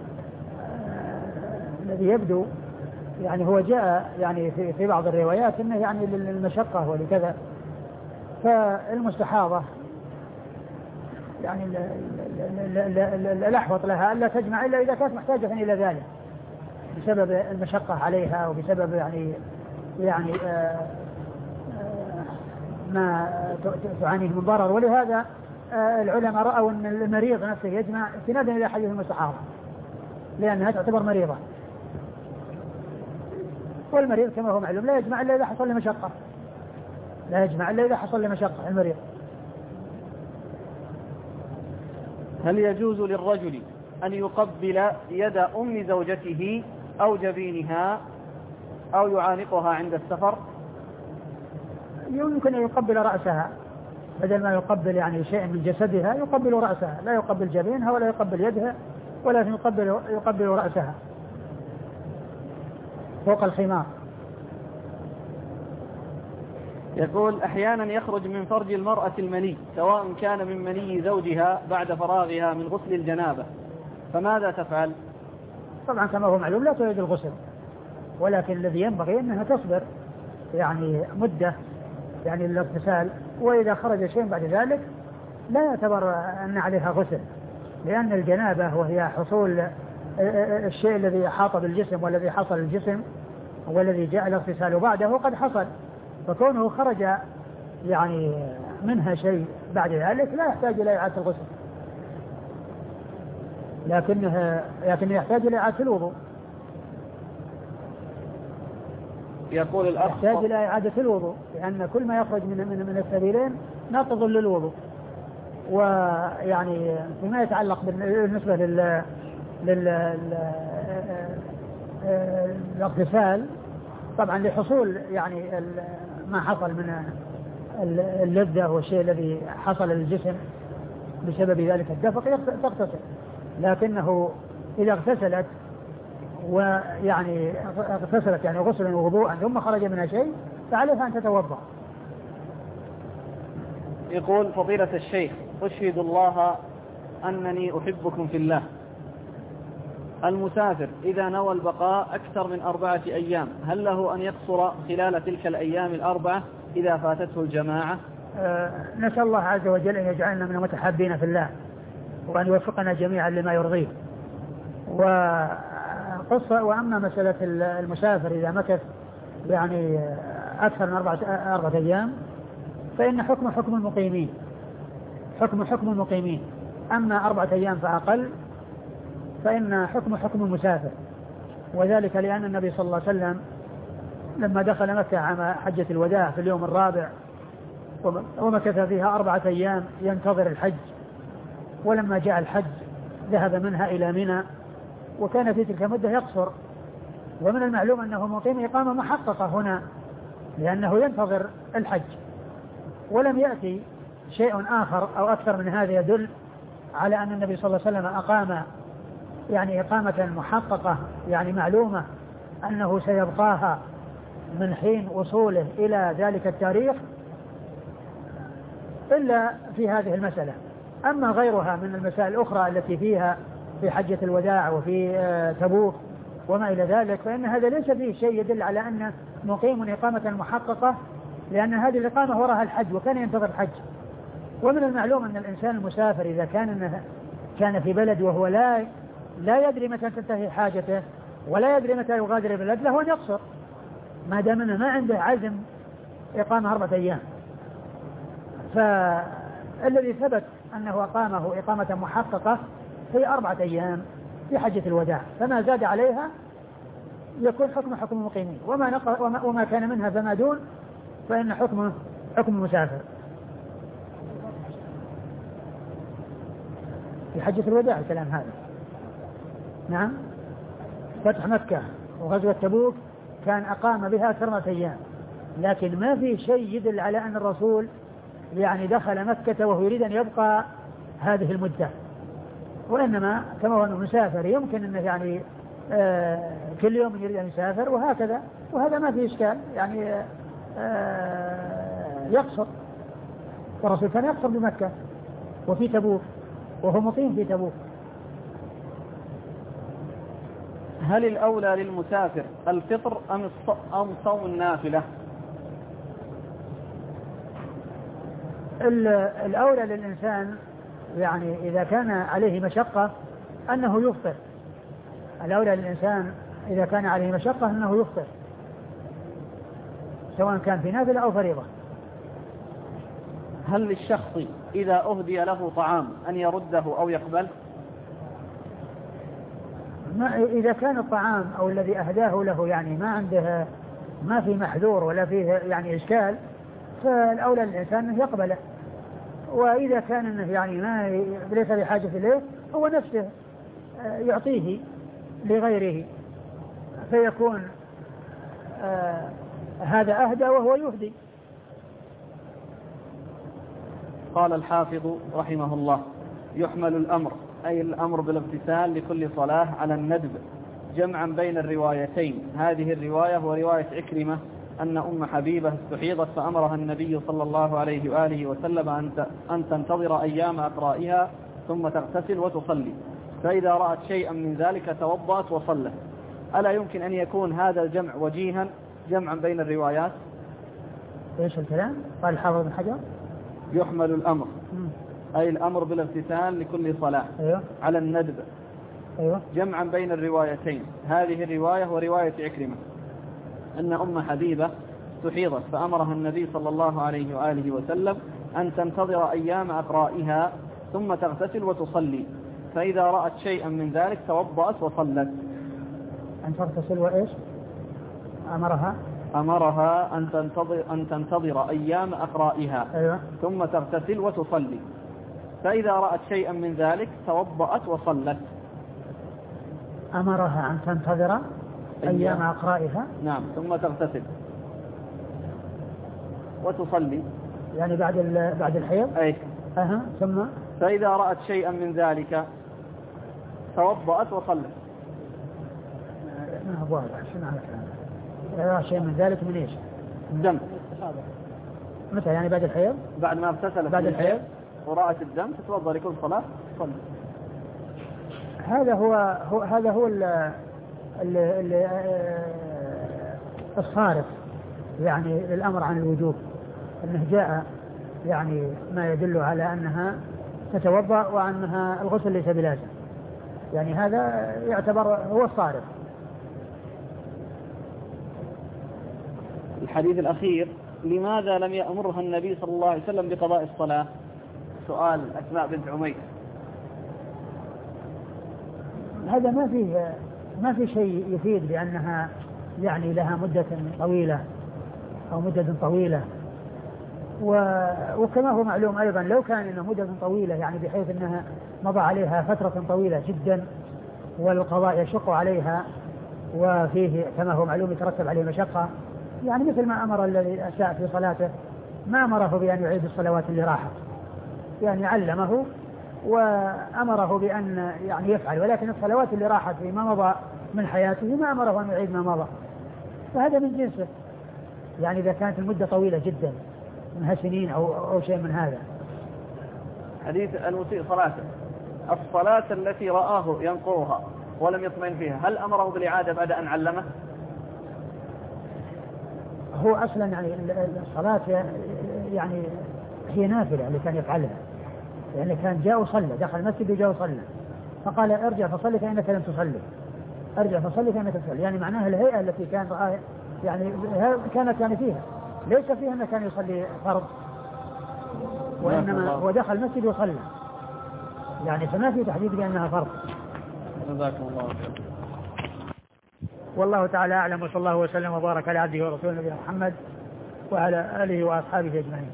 الذي يبدو يعني هو جاء يعني في, في بعض الروايات انه يعني للمشقة ولكذا، فالمستحاضة يعني الأحوط لها ألا تجمع إلا إذا كانت محتاجة إلى ذلك بسبب المشقة عليها وبسبب يعني يعني آآ آآ ما تعانيه من ضرر. ولهذا العلماء رأوا أن المريض نفسه يجمع استنادا إلى حديث المستحاضة لأنها تعتبر مريضة، والمريض كما هو معلوم لا يجمع إلا إذا حصل لمشقة، لا يجمع إلا إذا حصل لمشقة المريض.
هل يجوز للرجل أن يقبل يد أم زوجته أو جبينها أو يعانقها عند السفر؟
يمكن أن يقبل رأسها، بدل ما يقبل يعني شيء من جسدها يقبل رأسها، لا يقبل جبينها ولا يقبل يدها، ولكن يقبل, يقبل رأسها فوق الخمار.
يقول أحيانا يخرج من فرج المرأة المني، سواء كان من مني زوجها بعد فراغها من غسل الجنابة، فماذا تفعل؟
طبعا كما هو معلوم لا تريد الغسل، ولكن الذي ينبغي أنها تصبر يعني مدة يعني الاغتسال، وإذا خرج شيء بعد ذلك لا يعتبر أن عليها غسل، لأن الجنابة وهي حصول الشيء الذي أحاط بالجسم والذي حصل الجسم والذي جاء الاغتسال بعده قد حصل، فكونه خرج يعني منها شيء بعد ذلك لا يحتاج إلى إعادة الغسل، لكنه لكنه يحتاج إلى إعادة الوضوء.
يقول الأخ
يحتاج إلى إعادة الوضوء، لأن كل ما يخرج من من من السبيلين ناقض للوضوء. ويعني فيما يتعلق بالنسبة لل لل الاغتسال طبعا لحصول يعني ما حصل من اللذة والشيء الذي حصل للجسم بسبب ذلك الدفق تغتسل، لكنه إذا اغتسلت ويعني اغتسلت يعني غسلا ووضوءا ثم خرج منها شيء فعليها أن تتوضأ.
يقول فضيلة الشيخ أشهد الله أنني أحبكم في الله، المسافر إذا نوى البقاء أكثر من أربعة أيام هل له أن يقصر خلال تلك الأيام الأربعة إذا فاتته الجماعة؟
أه نسأل الله عز وجل أن يجعلنا من المتحابين في الله وأن يوفقنا جميعا لما يرضيه. وقصة وأما مسألة المسافر إذا مكث يعني أكثر من أربعة, أربعة أيام فإن حكم حكم المقيمين، حكم حكم المقيمين، أما أربعة أيام فأقل فإن حكم حكم المسافر، وذلك لأن النبي صلى الله عليه وسلم لما دخل مكة عام حجة الوداع في اليوم الرابع ومكث فيها أربعة أيام ينتظر الحج، ولما جاء الحج ذهب منها إلى منى وكان في تلك المدة يقصر، ومن المعلوم أنه مقيم إقامة محققة هنا لأنه ينتظر الحج، ولم يأتي شيء آخر أو أكثر من هذا يدل على أن النبي صلى الله عليه وسلم أقام يعني إقامة محققة يعني معلومة أنه سيبقاها من حين وصوله إلى ذلك التاريخ إلا في هذه المسألة. أما غيرها من المسائل الأخرى التي فيها في حجة الوداع وفي تبوك وما إلى ذلك فإن هذا ليس فيه شيء يدل على أن مقيم إقامة محققة، لأن هذه الإقامة وراها الحج وكان ينتظر الحج. ومن المعلوم أن الإنسان المسافر إذا كان كان في بلد وهو لا لا يدري متى تنتهي حاجته ولا يدري متى يغادر البلد له أن يقصر ما دام أنه ما عنده عزم إقامة أربعة أيام. فالذي ثبت أنه أقامه إقامة محققة هي أربعة أيام في حجة الوداع، فما زاد عليها يكون حكم حكم المقيمين، وما, نق... وما... وما كان منها فما دون فإن حكمه حكم المسافر. في حجة الوداع الكلام هذا. نعم فتح مكة وغزوة تبوك كان أقام بها أكثر أيام، لكن ما في شيء يدل على أن الرسول يعني دخل مكة وهو يريد أن يبقى هذه المدة، وإنما كما هو أنه مسافر يمكن أنه يعني آه كل يوم يريد أن يسافر وهكذا، وهذا ما فيه إشكال يعني آه يقصر، والرسول كان يقصر بمكة وفي تبوك وهو مقيم في تبوك.
هل الأولى للمسافر الفطر أم صوم النافلة؟
الأولى للإنسان يعني إذا كان عليه مشقة أنه يفطر، الأولى للإنسان إذا كان عليه مشقة أنه يفطر سواء كان في نافلة أو فريضة.
هل للشخص إذا أهدي له طعام أن يرده أو يقبل؟
ما إذا كان الطعام أو الذي أهداه له يعني ما عنده ما في محذور ولا فيه يعني إشكال فالأولى للإنسان أنه يقبله، وإذا كان أنه يعني ما ليس بحاجة إليه هو نفسه يعطيه لغيره فيكون آه هذا أهدى وهو يهدي.
قال الحافظ رحمه الله: يحمل الأمر أي الأمر بالاغتسال لكل صلاة على الندب جمعا بين الروايتين. هذه الرواية ورواية عكرمة أن أم حبيبة استحيضت فأمرها النبي صلى الله عليه وآله وسلم أن تنتظر أيام أقرائها ثم تغتسل وتصلي، فإذا رأت شيئا من ذلك توضأت وصلت. ألا يمكن أن يكون هذا الجمع وجيها جمعا بين الروايات؟
إيش الكلام؟ قال الحافظ بن حجر:
يحمل الأمر
م.
أي الأمر بالاغتسال لكل صلاة
أيوه.
على الندب
أيوه.
جمعا بين الروايتين. هذه الرواية ورواية عكرمة أن أم حبيبة استحيضت فأمرها النبي صلى الله عليه وآله وسلم أن تنتظر أيام أقرائها ثم تغتسل وتصلي، فإذا رأت شيئا من ذلك توضأت وصلت.
أن تغتسل وإيش؟ أمرها
أمرها أن تنتظر, أن تنتظر أيام أقرائها.
أيوة.
ثم تغتسل وتصلي، فإذا رأت شيئا من ذلك توضأت وصلت.
أمرها أن تنتظر أيام أقرائها.
نعم. ثم تغتسل وتصلي،
يعني بعد بعد الحيض.
أي.
أها. ثم
فإذا رأت شيئا من ذلك توضأت وصلت.
ما هو واضح. شنو على كلام؟ إذا شيء من ذلك من إيش؟
الدم.
متى يعني بعد الحيض؟
بعد ما اغتسلت
بعد الحيض
ورأت الدم تتوضأ لكل صلاة تصلي.
هذا هو, هو هذا هو ال ال ال الصارف يعني للأمر عن الوجوب، أنه جاء يعني ما يدل على أنها تتوضأ وأنها الغسل ليس بلازم، يعني هذا يعتبر هو الصارف.
الحديث الأخير: لماذا لم يأمرها النبي صلى الله عليه وسلم بقضاء الصلاة؟ سؤال أسماء بنت عميس.
هذا ما فيه ما في شيء يفيد بأنها يعني لها مدة طويلة أو مدة طويلة، وكما هو معلوم أيضا لو كان إنه مدة طويلة يعني بحيث أنها مضى عليها فترة طويلة جدا والقضاء يشق عليها وفيه كما هو معلوم يترتب عليه مشقة، يعني مثل ما أمر الذي أساء في صلاته ما أمره بأن يعيد الصلوات اللي راحت، يعني علمه وأمره بأن يعني يفعل، ولكن الصلوات اللي راحت فيما مضى من حياته ما أمره أن يعيد ما مضى، فهذا من جنسه. يعني إذا كانت المدة طويلة جدا منها سنين أو, أو شيء من هذا.
حديث المسيء صلاته، الصلاة التي رآه ينقرها ولم يطمئن فيها، هل أمره بالإعادة بعد أن علمه؟
هو أصلا يعني الصلاة يعني هي نافلة اللي كان يفعلها، لأنه يعني كان جاء وصلى، دخل المسجد وجاء وصلى، فقال ارجع فصلي فإنك لم تصلي، ارجع فصلي فإنك تصلي، يعني معناها الهيئة التي كان رآها يعني كانت يعني فيها ليس فيها أنه كان يصلي فرض، وإنما هو دخل المسجد وصلى، يعني فما في تحديد بأنها فرض.
جزاكم الله خير.
والله تعالى أعلم، وصلى الله وسلم وبارك على عبده ورسوله نبينا محمد وعلى آله وأصحابه أجمعين.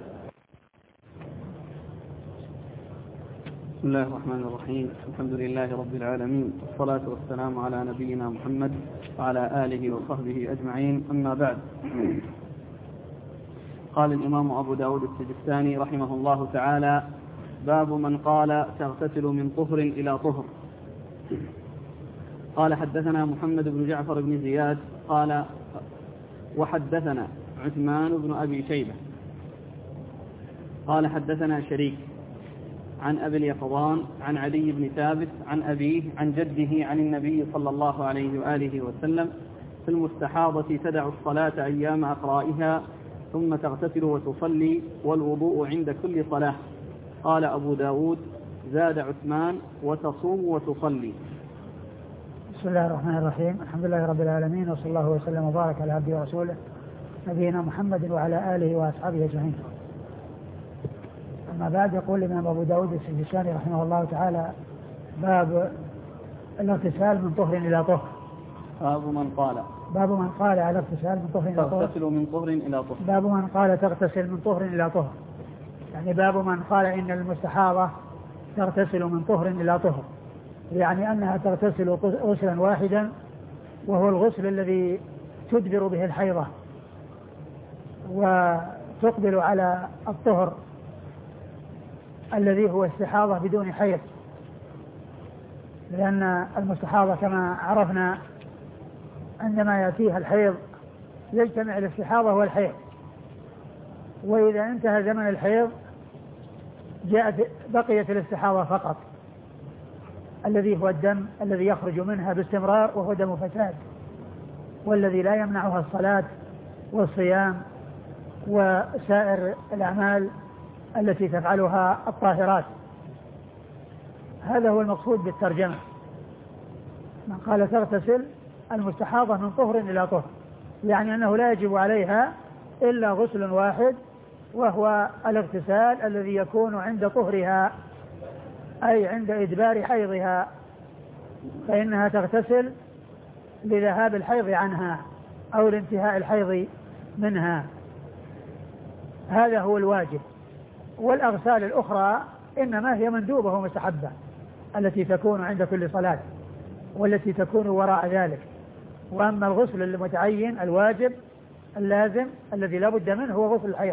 بسم الله الرحمن الرحيم، الحمد لله رب العالمين، والصلاة والسلام على نبينا محمد وعلى آله وصحبه أجمعين، أما بعد. قال الإمام أبو داود السجستاني رحمه الله تعالى: باب من قال تغتسل من طهر إلى طهر. قال: حدثنا محمد بن جعفر بن زياد قال: وحدثنا عثمان بن أبي شيبة قال: حدثنا شريك عن أبي اليقظان عن علي بن ثابت عن أبيه عن جده عن النبي صلى الله عليه وآله وسلم: في المستحاضة تدع الصلاة أيام أقرائها ثم تغتسل وتصلي، والوضوء عند كل صلاة. قال أبو داود: زاد عثمان: وتصوم وتصلي.
بسم الله الرحمن الرحيم، الحمد لله رب العالمين، وصلى الله وسلم وبارك على عبده ورسوله نبينا محمد وعلى آله وأصحابه أجمعين. أما بعد، يقول الإمام أبو داود السجستاني رحمه الله تعالى: باب الاغتسال من طهر إلى طهر.
باب من قال
باب من قال على اغتسال من طهر إلى طهر
تغتسل من طهر إلى طهر.
باب من قال تغتسل من طهر إلى طهر، يعني باب من قال إن المستحاضة تغتسل من طهر إلى طهر، يعني أنها تغتسل غسلا واحدا وهو الغسل الذي تدبر به الحيضة وتقبل على الطهر الذي هو استحاضة بدون حيض، لأن المستحاضة كما عرفنا عندما يأتيها الحيض يجتمع الاستحاضة والحيض، وإذا انتهى زمن الحيض جاءت بقيت الاستحاضة فقط الذي هو الدم الذي يخرج منها باستمرار وهو دم فساد، والذي لا يمنعها الصلاة والصيام وسائر الأعمال التي تفعلها الطاهرات. هذا هو المقصود بالترجمة. من قال تغتسل المستحاضة من طهر إلى طهر، يعني أنه لا يجب عليها إلا غسل واحد وهو الاغتسال الذي يكون عند طهرها أي عند إدبار حيضها، فإنها تغتسل لذهاب الحيض عنها أو لانتهاء الحيض منها، هذا هو الواجب. والأغسال الأخرى إنما هي مندوبة ومستحبة التي تكون عند كل صلاة والتي تكون وراء ذلك. وأما الغسل المتعين الواجب اللازم الذي لا بد منه هو غسل الحيض،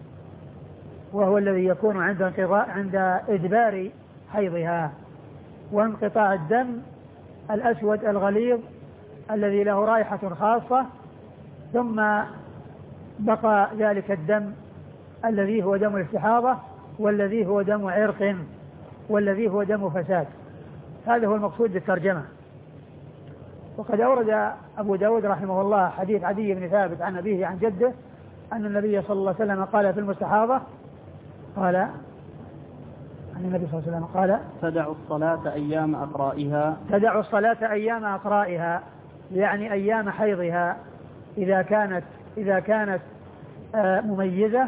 وهو الذي يكون عند انقضاء عند إدبار حيضها وانقطاع الدم الأسود الغليظ الذي له رائحة خاصة، ثم بقى ذلك الدم الذي هو دم الاستحاضة والذي هو دم عرق والذي هو دم فساد. هذا هو المقصود بالترجمة. وقد أورد أبو داود رحمه الله حديث عدي بن ثابت عن أبيه عن جده أن النبي صلى الله عليه وسلم قال في المستحاضة قال أن النبي صلى الله عليه وسلم قال
تدع الصلاة أيام أقرائها
تدع الصلاة أيام أقرائها، يعني أيام حيضها إذا كانت إذا كانت مميزة،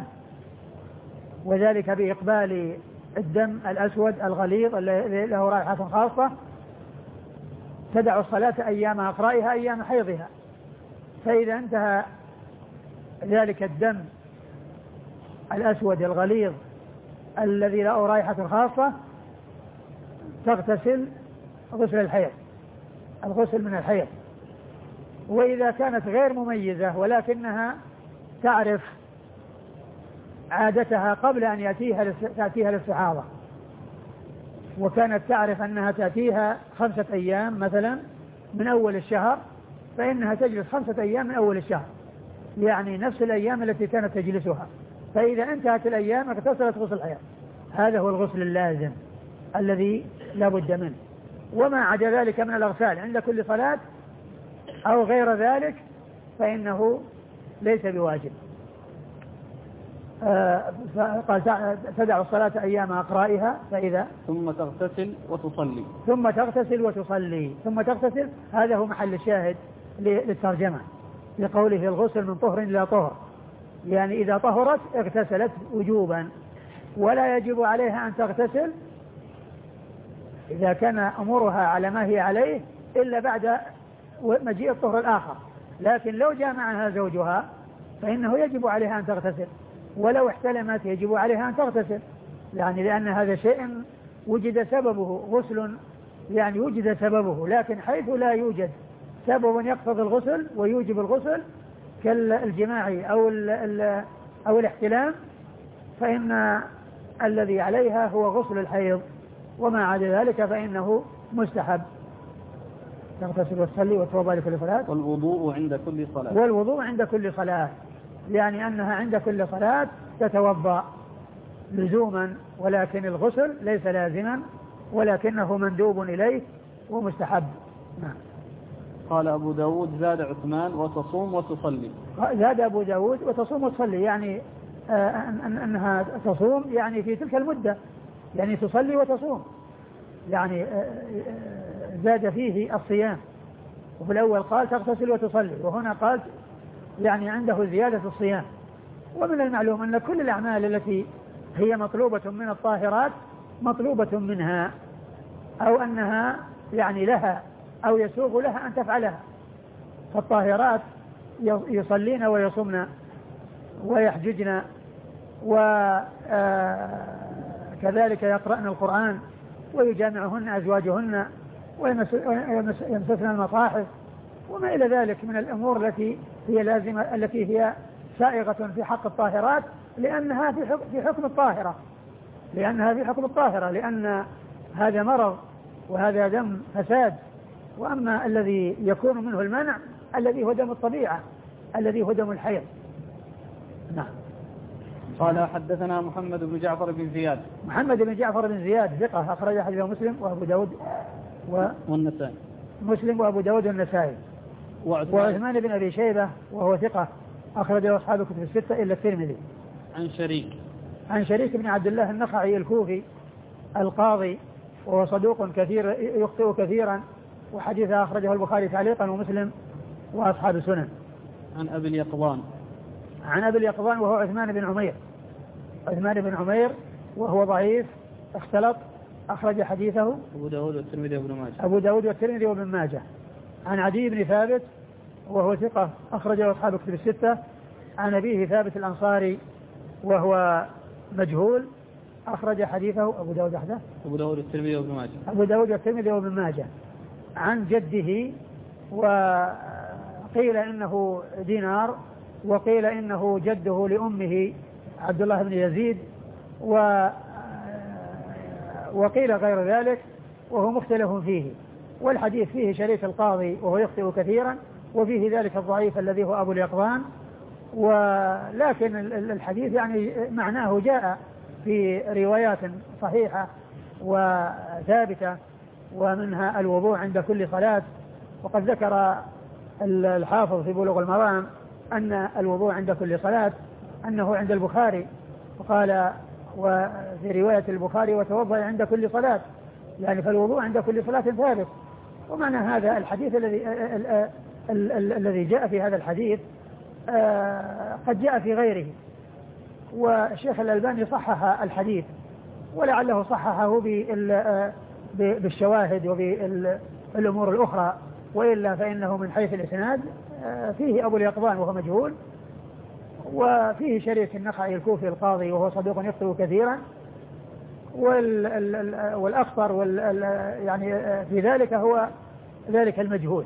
وذلك بإقبال الدم الأسود الغليظ الذي له رائحة خاصة. تدع الصلاة أيام أقرائها أيام حيضها، فإذا انتهى ذلك الدم الأسود الغليظ الذي له رائحة خاصة تغتسل غسل الحيض الغسل من الحيض. وإذا كانت غير مميزة ولكنها تعرف عادتها قبل أن يأتيها تأتيها الاستحاضة، وكانت تعرف أنها تأتيها خمسة أيام مثلا من أول الشهر، فإنها تجلس خمسة أيام من أول الشهر، يعني نفس الأيام التي كانت تجلسها. فإذا انتهت الأيام اغتسلت غسل الحيض. هذا هو الغسل اللازم الذي لا بد منه. وما عدا ذلك من الأغسال عند كل صلاة أو غير ذلك فإنه ليس بواجب. آه قال تدع الصلاة أيام أقرائها فإذا
ثم تغتسل وتصلي
ثم تغتسل وتصلي ثم تغتسل هذا هو محل الشاهد للترجمة لقوله الغسل من طهر إلى طهر، يعني إذا طهرت اغتسلت وجوبا، ولا يجب عليها أن تغتسل إذا كان أمورها على ما هي عليه إلا بعد مجيء الطهر الآخر. لكن لو جاء معها زوجها فإنه يجب عليها أن تغتسل، ولو احتلمت يجب عليها أن تغتسل، يعني لأن هذا شيء وجد سببه غسل، يعني وجد سببه. لكن حيث لا يوجد سبب يقتضي الغسل ويوجب الغسل كالجماع أو, أو الاحتلام فإن الذي عليها هو غسل الحيض، وما عدا ذلك فإنه مستحب. تغتسل وتصلي وتوضأ لكل صلاة.
والوضوء عند كل صلاة
والوضوء عند كل صلاة، يعني أنها عند كل صلاة تتوضأ لزوما، ولكن الغسل ليس لازما ولكنه مندوب إليه ومستحب. نعم.
قال أبو داود زاد عثمان وتصوم وتصلي.
زاد أبو داود وتصوم وتصلي، يعني آه أن أنها تصوم يعني في تلك المدة، يعني تصلي وتصوم، يعني آه زاد فيه الصيام. وفي الأول قال تغتسل وتصلي، وهنا قال يعني عنده زيادة الصيام. ومن المعلوم أن كل الأعمال التي هي مطلوبة من الطاهرات مطلوبة منها، أو أنها يعني لها أو يسوغ لها أن تفعلها. فالطاهرات يصلين ويصمن ويحججن وكذلك يقرأن القرآن ويجامعهن أزواجهن ويمسسن المصاحف وما إلى ذلك من الأمور التي هي لازمة التي هي سائغة في حق الطاهرات لأنها في حكم, في حكم الطاهرة لأنها في حكم الطاهرة لأن هذا مرض وهذا دم فساد. وأما الذي يكون منه المنع الذي هو دم الطبيعة الذي هو دم الحيض. نعم.
قال حدثنا محمد بن جعفر بن زياد.
محمد بن جعفر بن زياد ثقة أخرج حديثه مسلم وأبو داود و...
والنسائي.
مسلم وأبو داود والنسائي. وعثمان بن أبي شيبة وهو ثقة أخرجه أصحاب الكتب الستة إلا الترمذي.
عن شريك.
عن شريك بن عبد الله النخعي الكوفي القاضي وهو صدوق كثير يخطئ كثيرا وحديثه أخرجه البخاري تعليقا ومسلم وأصحاب السنن.
عن أبي اليقظان.
عن أبي اليقظان وهو عثمان بن عمير. عثمان بن عمير وهو ضعيف اختلط أخرج حديثه
أبو داود والترمذي وابن ماجه.
أبو داود والترمذي وابن ماجه. عن عدي بن ثابت وهو ثقة أخرجه أصحاب الكتب الستة. عن أبيه ثابت الأنصاري وهو مجهول أخرج حديثه أبو داود وحده.
أبو داود والترمذي وابن ماجه.
أبو داود والترمذي وابن ماجه. عن جده وقيل إنه دينار وقيل إنه جده لأمه عبد الله بن يزيد و وقيل غير ذلك وهو مختلف فيه. والحديث فيه شريك القاضي وهو يخطئ كثيرا وفيه ذلك الضعيف الذي هو أبو اليقظان. ولكن الحديث يعني معناه جاء في روايات صحيحة وثابتة ومنها الوضوء عند كل صلاة. وقد ذكر الحافظ في بلوغ المرام أن الوضوء عند كل صلاة أنه عند البخاري وقال وفي رواية البخاري وتوضأ عند كل صلاة يعني فالوضوء عند كل صلاة ثابت. ومعنى هذا الحديث الذي الذي جاء في هذا الحديث قد جاء في غيره. والشيخ الألباني صحح الحديث ولعله صححه بالشواهد وبالأمور الأخرى وإلا فإنه من حيث الإسناد فيه أبو اليقظان وهو مجهول وفيه شريك النخعي الكوفي القاضي وهو صدوق يخطئ كثيرا والأخطر وال يعني في ذلك هو ذلك المجهول.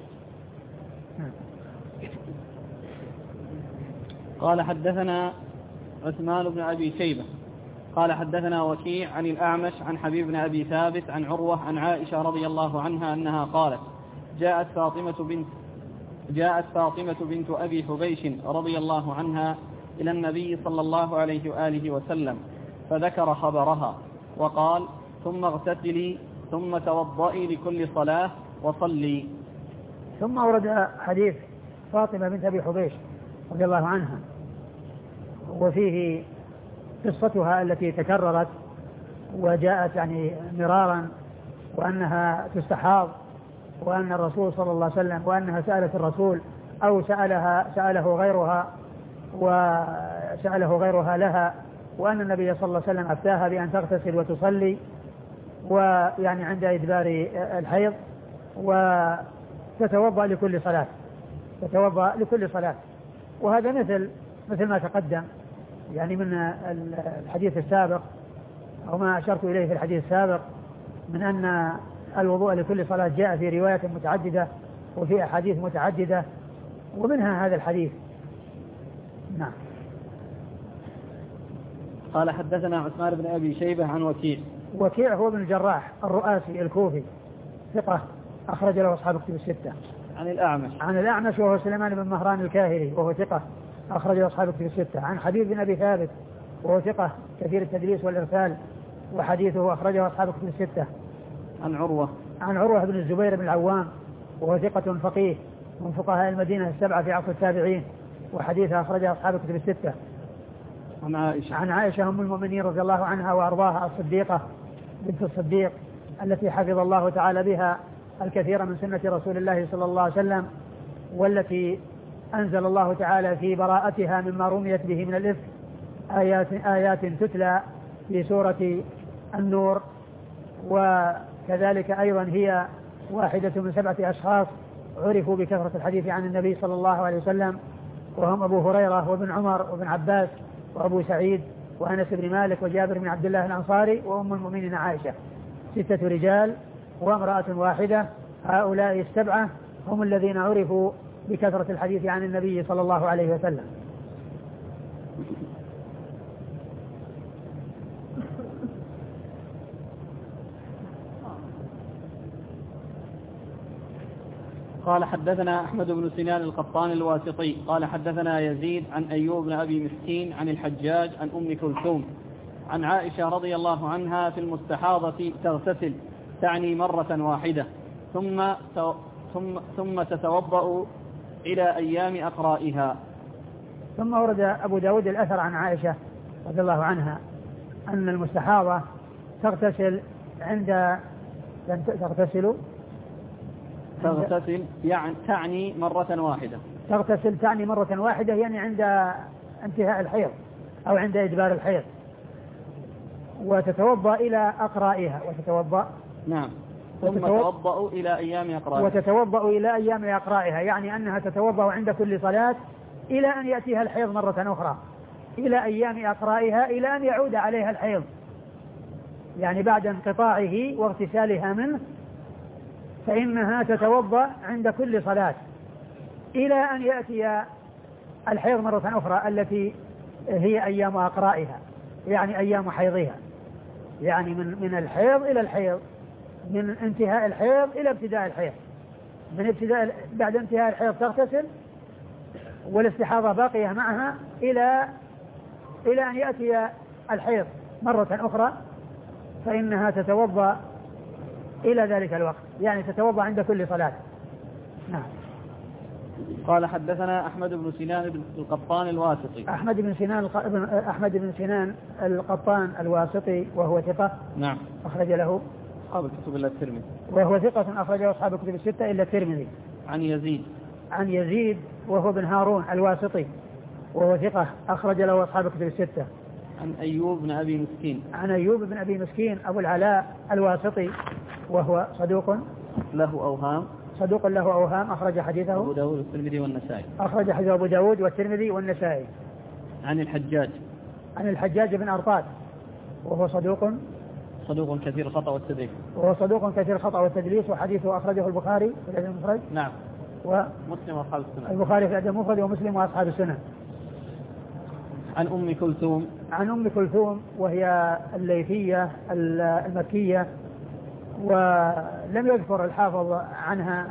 قال حدثنا عثمان بن أبي شيبة قال حدثنا وكيع عن الأعمش عن حبيب بن أبي ثابت عن عروة عن عائشة رضي الله عنها أنها قالت جاءت فاطمة بنت جاءت فاطمة بنت أبي حبيش رضي الله عنها إلى النبي صلى الله عليه وآله وسلم فذكر خبرها وقال ثم اغتسلي ثم توضئي لكل صلاة وصلي.
ثم أورد حديث فاطمة بنت أبي حبيش رضي الله عنها وفيه قصتها التي تكررت وجاءت يعني مرارا وأنها تستحاض وأن الرسول صلى الله عليه وسلم وأنها سألت الرسول أو سألها سأله غيرها وسأله غيرها لها وأن النبي صلى الله عليه وسلم أفتاها بأن تغتسل وتصلي ويعني عند إدبار الحيض وتتوضأ لكل صلاة تتوضأ لكل صلاة. وهذا مثل مثل ما تقدم يعني من الحديث السابق أو ما أشرت إليه في الحديث السابق من أن الوضوء لكل صلاة جاء في روايات متعددة وفي أحاديث متعددة ومنها هذا الحديث. نعم.
قال حدثنا عثمان بن أبي شيبة عن وكيع.
وكيع هو ابن الجراح الرؤاسي الكوفي ثقة أخرج له أصحاب الكتب الستة.
عن الأعمش.
عن الأعمش وهو سليمان بن مهران الكاهلي وهو ثقة أخرج له أصحاب الكتب الستة. عن حبيب بن أبي ثابت وهو ثقة كثير التدليس والإرسال وحديثه أخرجه أصحاب الكتب الستة.
عن عروة.
عن عروة بن الزبير بن العوام وهو ثقة فقيه من فقهاء المدينة السبعة في عصر التابعين وحديثه أخرجه أصحاب الكتب الستة.
عن عائشة.
عن عائشة أم المؤمنين رضي الله عنها وأرضاها الصديقة بنت الصديق التي حفظ الله تعالى بها الكثير من سنة رسول الله صلى الله عليه وسلم والتي أنزل الله تعالى في براءتها مما رميت به من الإفك آيات, آيات تتلى في سورة النور. وكذلك أيضا هي واحدة من سبعة أشخاص عرفوا بكثرة الحديث عن النبي صلى الله عليه وسلم وهم أبو هريرة وابن عمر وابن عباس وأبو سعيد وأنس بن مالك وجابر بن عبد الله الأنصاري وأم المؤمنين عائشة. ستة رجال وامرأة واحدة. هؤلاء السبعة هم الذين عرفوا بكثرة الحديث عن النبي صلى الله عليه وسلم.
قال حدثنا أحمد بن سنان القطان الواسطي قال حدثنا يزيد عن أيوب بن أبي مسكين عن الحجاج عن أم كلثوم عن عائشة رضي الله عنها في المستحاضة تغتسل تعني مرة واحدة ثم ثم ثم تتوضأ إلى أيام أقرائها.
ثم ورد أبو داود الأثر عن عائشة رضي الله عنها أن المستحاضة تغتسل عند تغتسل
تغتسل يعني تعني مرة واحدة
تغتسل تعني مرة واحدة يعني عند انتهاء الحيض أو عند إدبار الحيض، وتتوضأ إلى أقرائها وتتوضأ
نعم ثم تتوضأ إلى أيام أقرائها
وتتوضأ إلى أيام أقرائها يعني أنها تتوضأ عند كل صلاة إلى أن يأتيها الحيض مرة أخرى، إلى أيام أقرائها إلى أن يعود عليها الحيض، يعني بعد انقطاعه واغتسالها منه فإنها تتوضأ عند كل صلاة إلى أن يأتي الحيض مرة أخرى التي هي أيام أقرائها، يعني أيام حيضها، يعني من من الحيض إلى الحيض، من انتهاء الحيض إلى ابتداء الحيض، من ابتداء بعد انتهاء الحيض تغتسل والاستحاضة باقية معها إلى إلى أن يأتي الحيض مرة أخرى، فإنها تتوضأ إلى ذلك الوقت، يعني تتوضأ عند كل صلاة. نعم.
قال حدثنا أحمد بن سنان القطان الواسطي
أحمد بن سنان الق... أحمد بن سنان القطان الواسطي وهو ثقة.
نعم.
أخرج له
أصحاب الكتب إلا الترمذي.
وهو ثقة أخرجه أصحاب الكتب الستة إلا الترمذي.
عن يزيد
عن يزيد وهو بن هارون الواسطي وهو ثقة أخرج له أصحاب الكتب الستة.
عن أيوب بن أبي مسكين
عن أيوب بن أبي مسكين أبو العلاء الواسطي وهو صدوق
له أوهام
صدوق له أوهام أخرج حديثه
أبو داود والترمذي والنسائي
أخرج حديث أبو داود والترمذي والنسائي.
عن الحجاج
عن الحجاج بن أرطاد وهو صدوق
صدوق كثير الخطأ والتدليس
وهو صدوق كثير الخطأ والتدليس وحديثه أخرجه البخاري في الأدب المفرد.
نعم. ومسلم وأصحاب السنن.
البخاري في الأدب المفرد ومسلم وأصحاب السنن.
عن أم كلثوم
عن أم كلثوم وهي الليثية المكية، ولم يذكر الحافظ عنها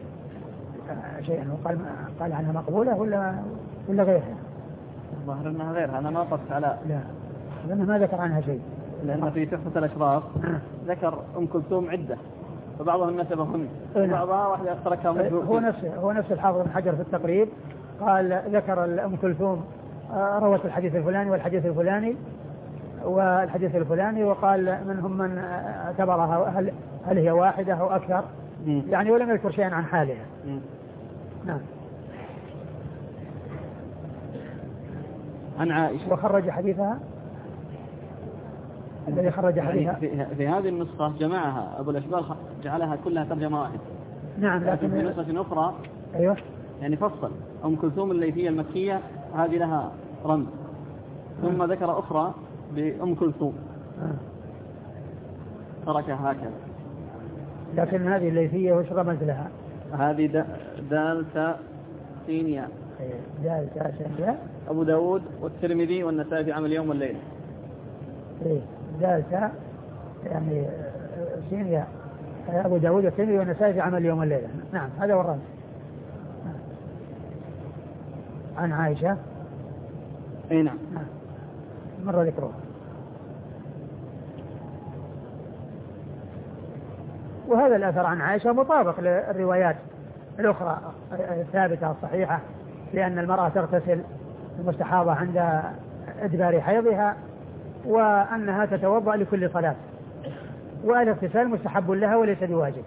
شيئا، وقال قال عنها مقبولة ولا ولا غيرها؟
ظاهر أنها غيرها، أنا ما قصت على
لا لأنه ما ذكر عنها شيء،
لأن في تحفة الأشراف ذكر أم كلثوم عدة فبعضهم نسبهم وبعضها واحدة تركها مجهول.
هو نفس هو نفس الحافظ بن حجر في التقريب قال ذكر أم كلثوم روت الحديث الفلاني والحديث الفلاني والحديث الفلاني، وقال منهم من اعتبرها هل, هل هي واحدة أو أكثر، م. يعني ولم يذكر شيئا عن حالها. م. نعم.
عن عائشة
وخرج حديثها الذي خرج حديثها
في, في هذه النسخة جمعها أبو الأشبال جعلها كلها ترجمة واحدة.
نعم.
لكن في نسخة أخرى
أيوه
يعني فصل أم كلثوم الليثية المكية هذه لها رمز ثم م. ذكر أخرى بأم كلثوم تركها هكذا.
لكن هذه الليثية وش رمز لها؟
هذه دال تاء سين ياء.
دال تاء سين ياء.
أبو داود والترمذي والنسائي في عمل اليوم والليلة.
إيه دال تاء يعني سين ياء أبو داود والترمذي والنسائي في عمل اليوم والليلة. نعم هذا هو الرمز. عن عائشة.
أي نعم.
مرة ذكره. وهذا الأثر عن عائشة مطابق للروايات الأخرى الثابتة الصحيحة، لأن المرأة تغتسل المستحاضة عند إدبار حيضها وأنها تتوضأ لكل صلاة، والاغتسال مستحب لها وليس بواجب.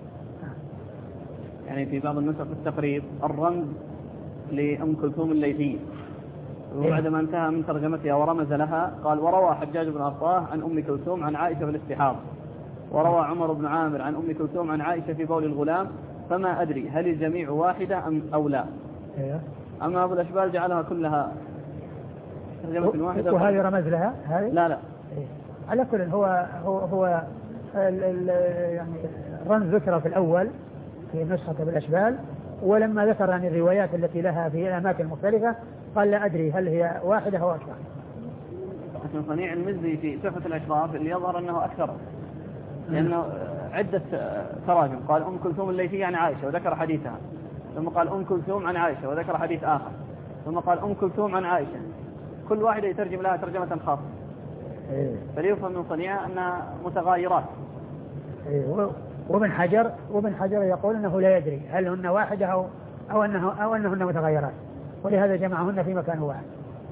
يعني في بعض النسخ التقريب الرمز لأم كلثوم الليثية، وبعدما انتهى من ترجمتها ورمز لها قال وروى حجاج بن أرطاه عن أم كلثوم عن عائشة في الاستحاضة، وروى عمر بن عامر عن أم كلثوم عن عائشة في بول الغلام، فما أدري هل الجميع واحدة أم أو لا. أما أبو الأشبال جعلها كلها ترجمة واحدة.
وهذه رمز لها هذه؟
لا لا.
على كل هو هو هو ال ال يعني الرمز ذكر في الأول في نسخة أبو الأشبال، ولما ذكر عن الروايات التي لها في الأماكن المختلفة قال لا أدري هل هي واحدة أو أكثر.
لكن صنيع المزي في تحفة الأشراف اللي يظهر أنه أكثر، لأنه عدة تراجم، قال أم كلثوم الليثية عن عائشة وذكر حديثها، ثم قال أم كلثوم عن عائشة وذكر حديث آخر، ثم قال أم كلثوم عن عائشة، كل واحدة يترجم لها ترجمة خاصة. إيه. فليفهم من صنيعها أنها متغايرات.
إيه. وابن حجر وابن حجر يقول أنه لا يدري هل هن واحدة أو أو أنه أو أنهن متغيرات، ولهذا جمعهن في مكان واحد.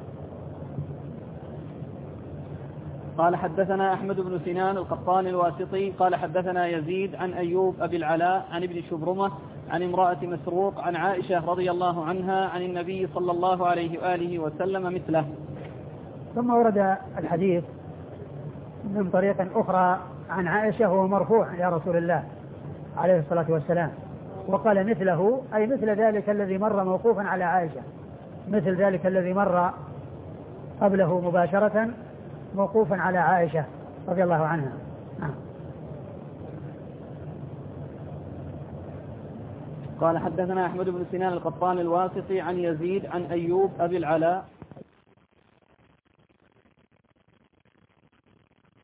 قال حدثنا أحمد بن سنان القطان الواسطي قال حدثنا يزيد عن أيوب أبي العلاء عن ابن شبرمة عن امرأة مسروق عن عائشة رضي الله عنها عن النبي صلى الله عليه وآله وسلم مثله.
ثم ورد الحديث من طريق أخرى عن عائشة وهو مرفوع إلى رسول الله عليه الصلاة والسلام، وقال مثله أي مثل ذلك الذي مر موقوفا على عائشة، مثل ذلك الذي مر قبله مباشرة موقوفا على عائشة رضي الله عنها. آه.
قال حدثنا أحمد بن سنان القطان الواسطي عن يزيد عن أيوب أبي العلاء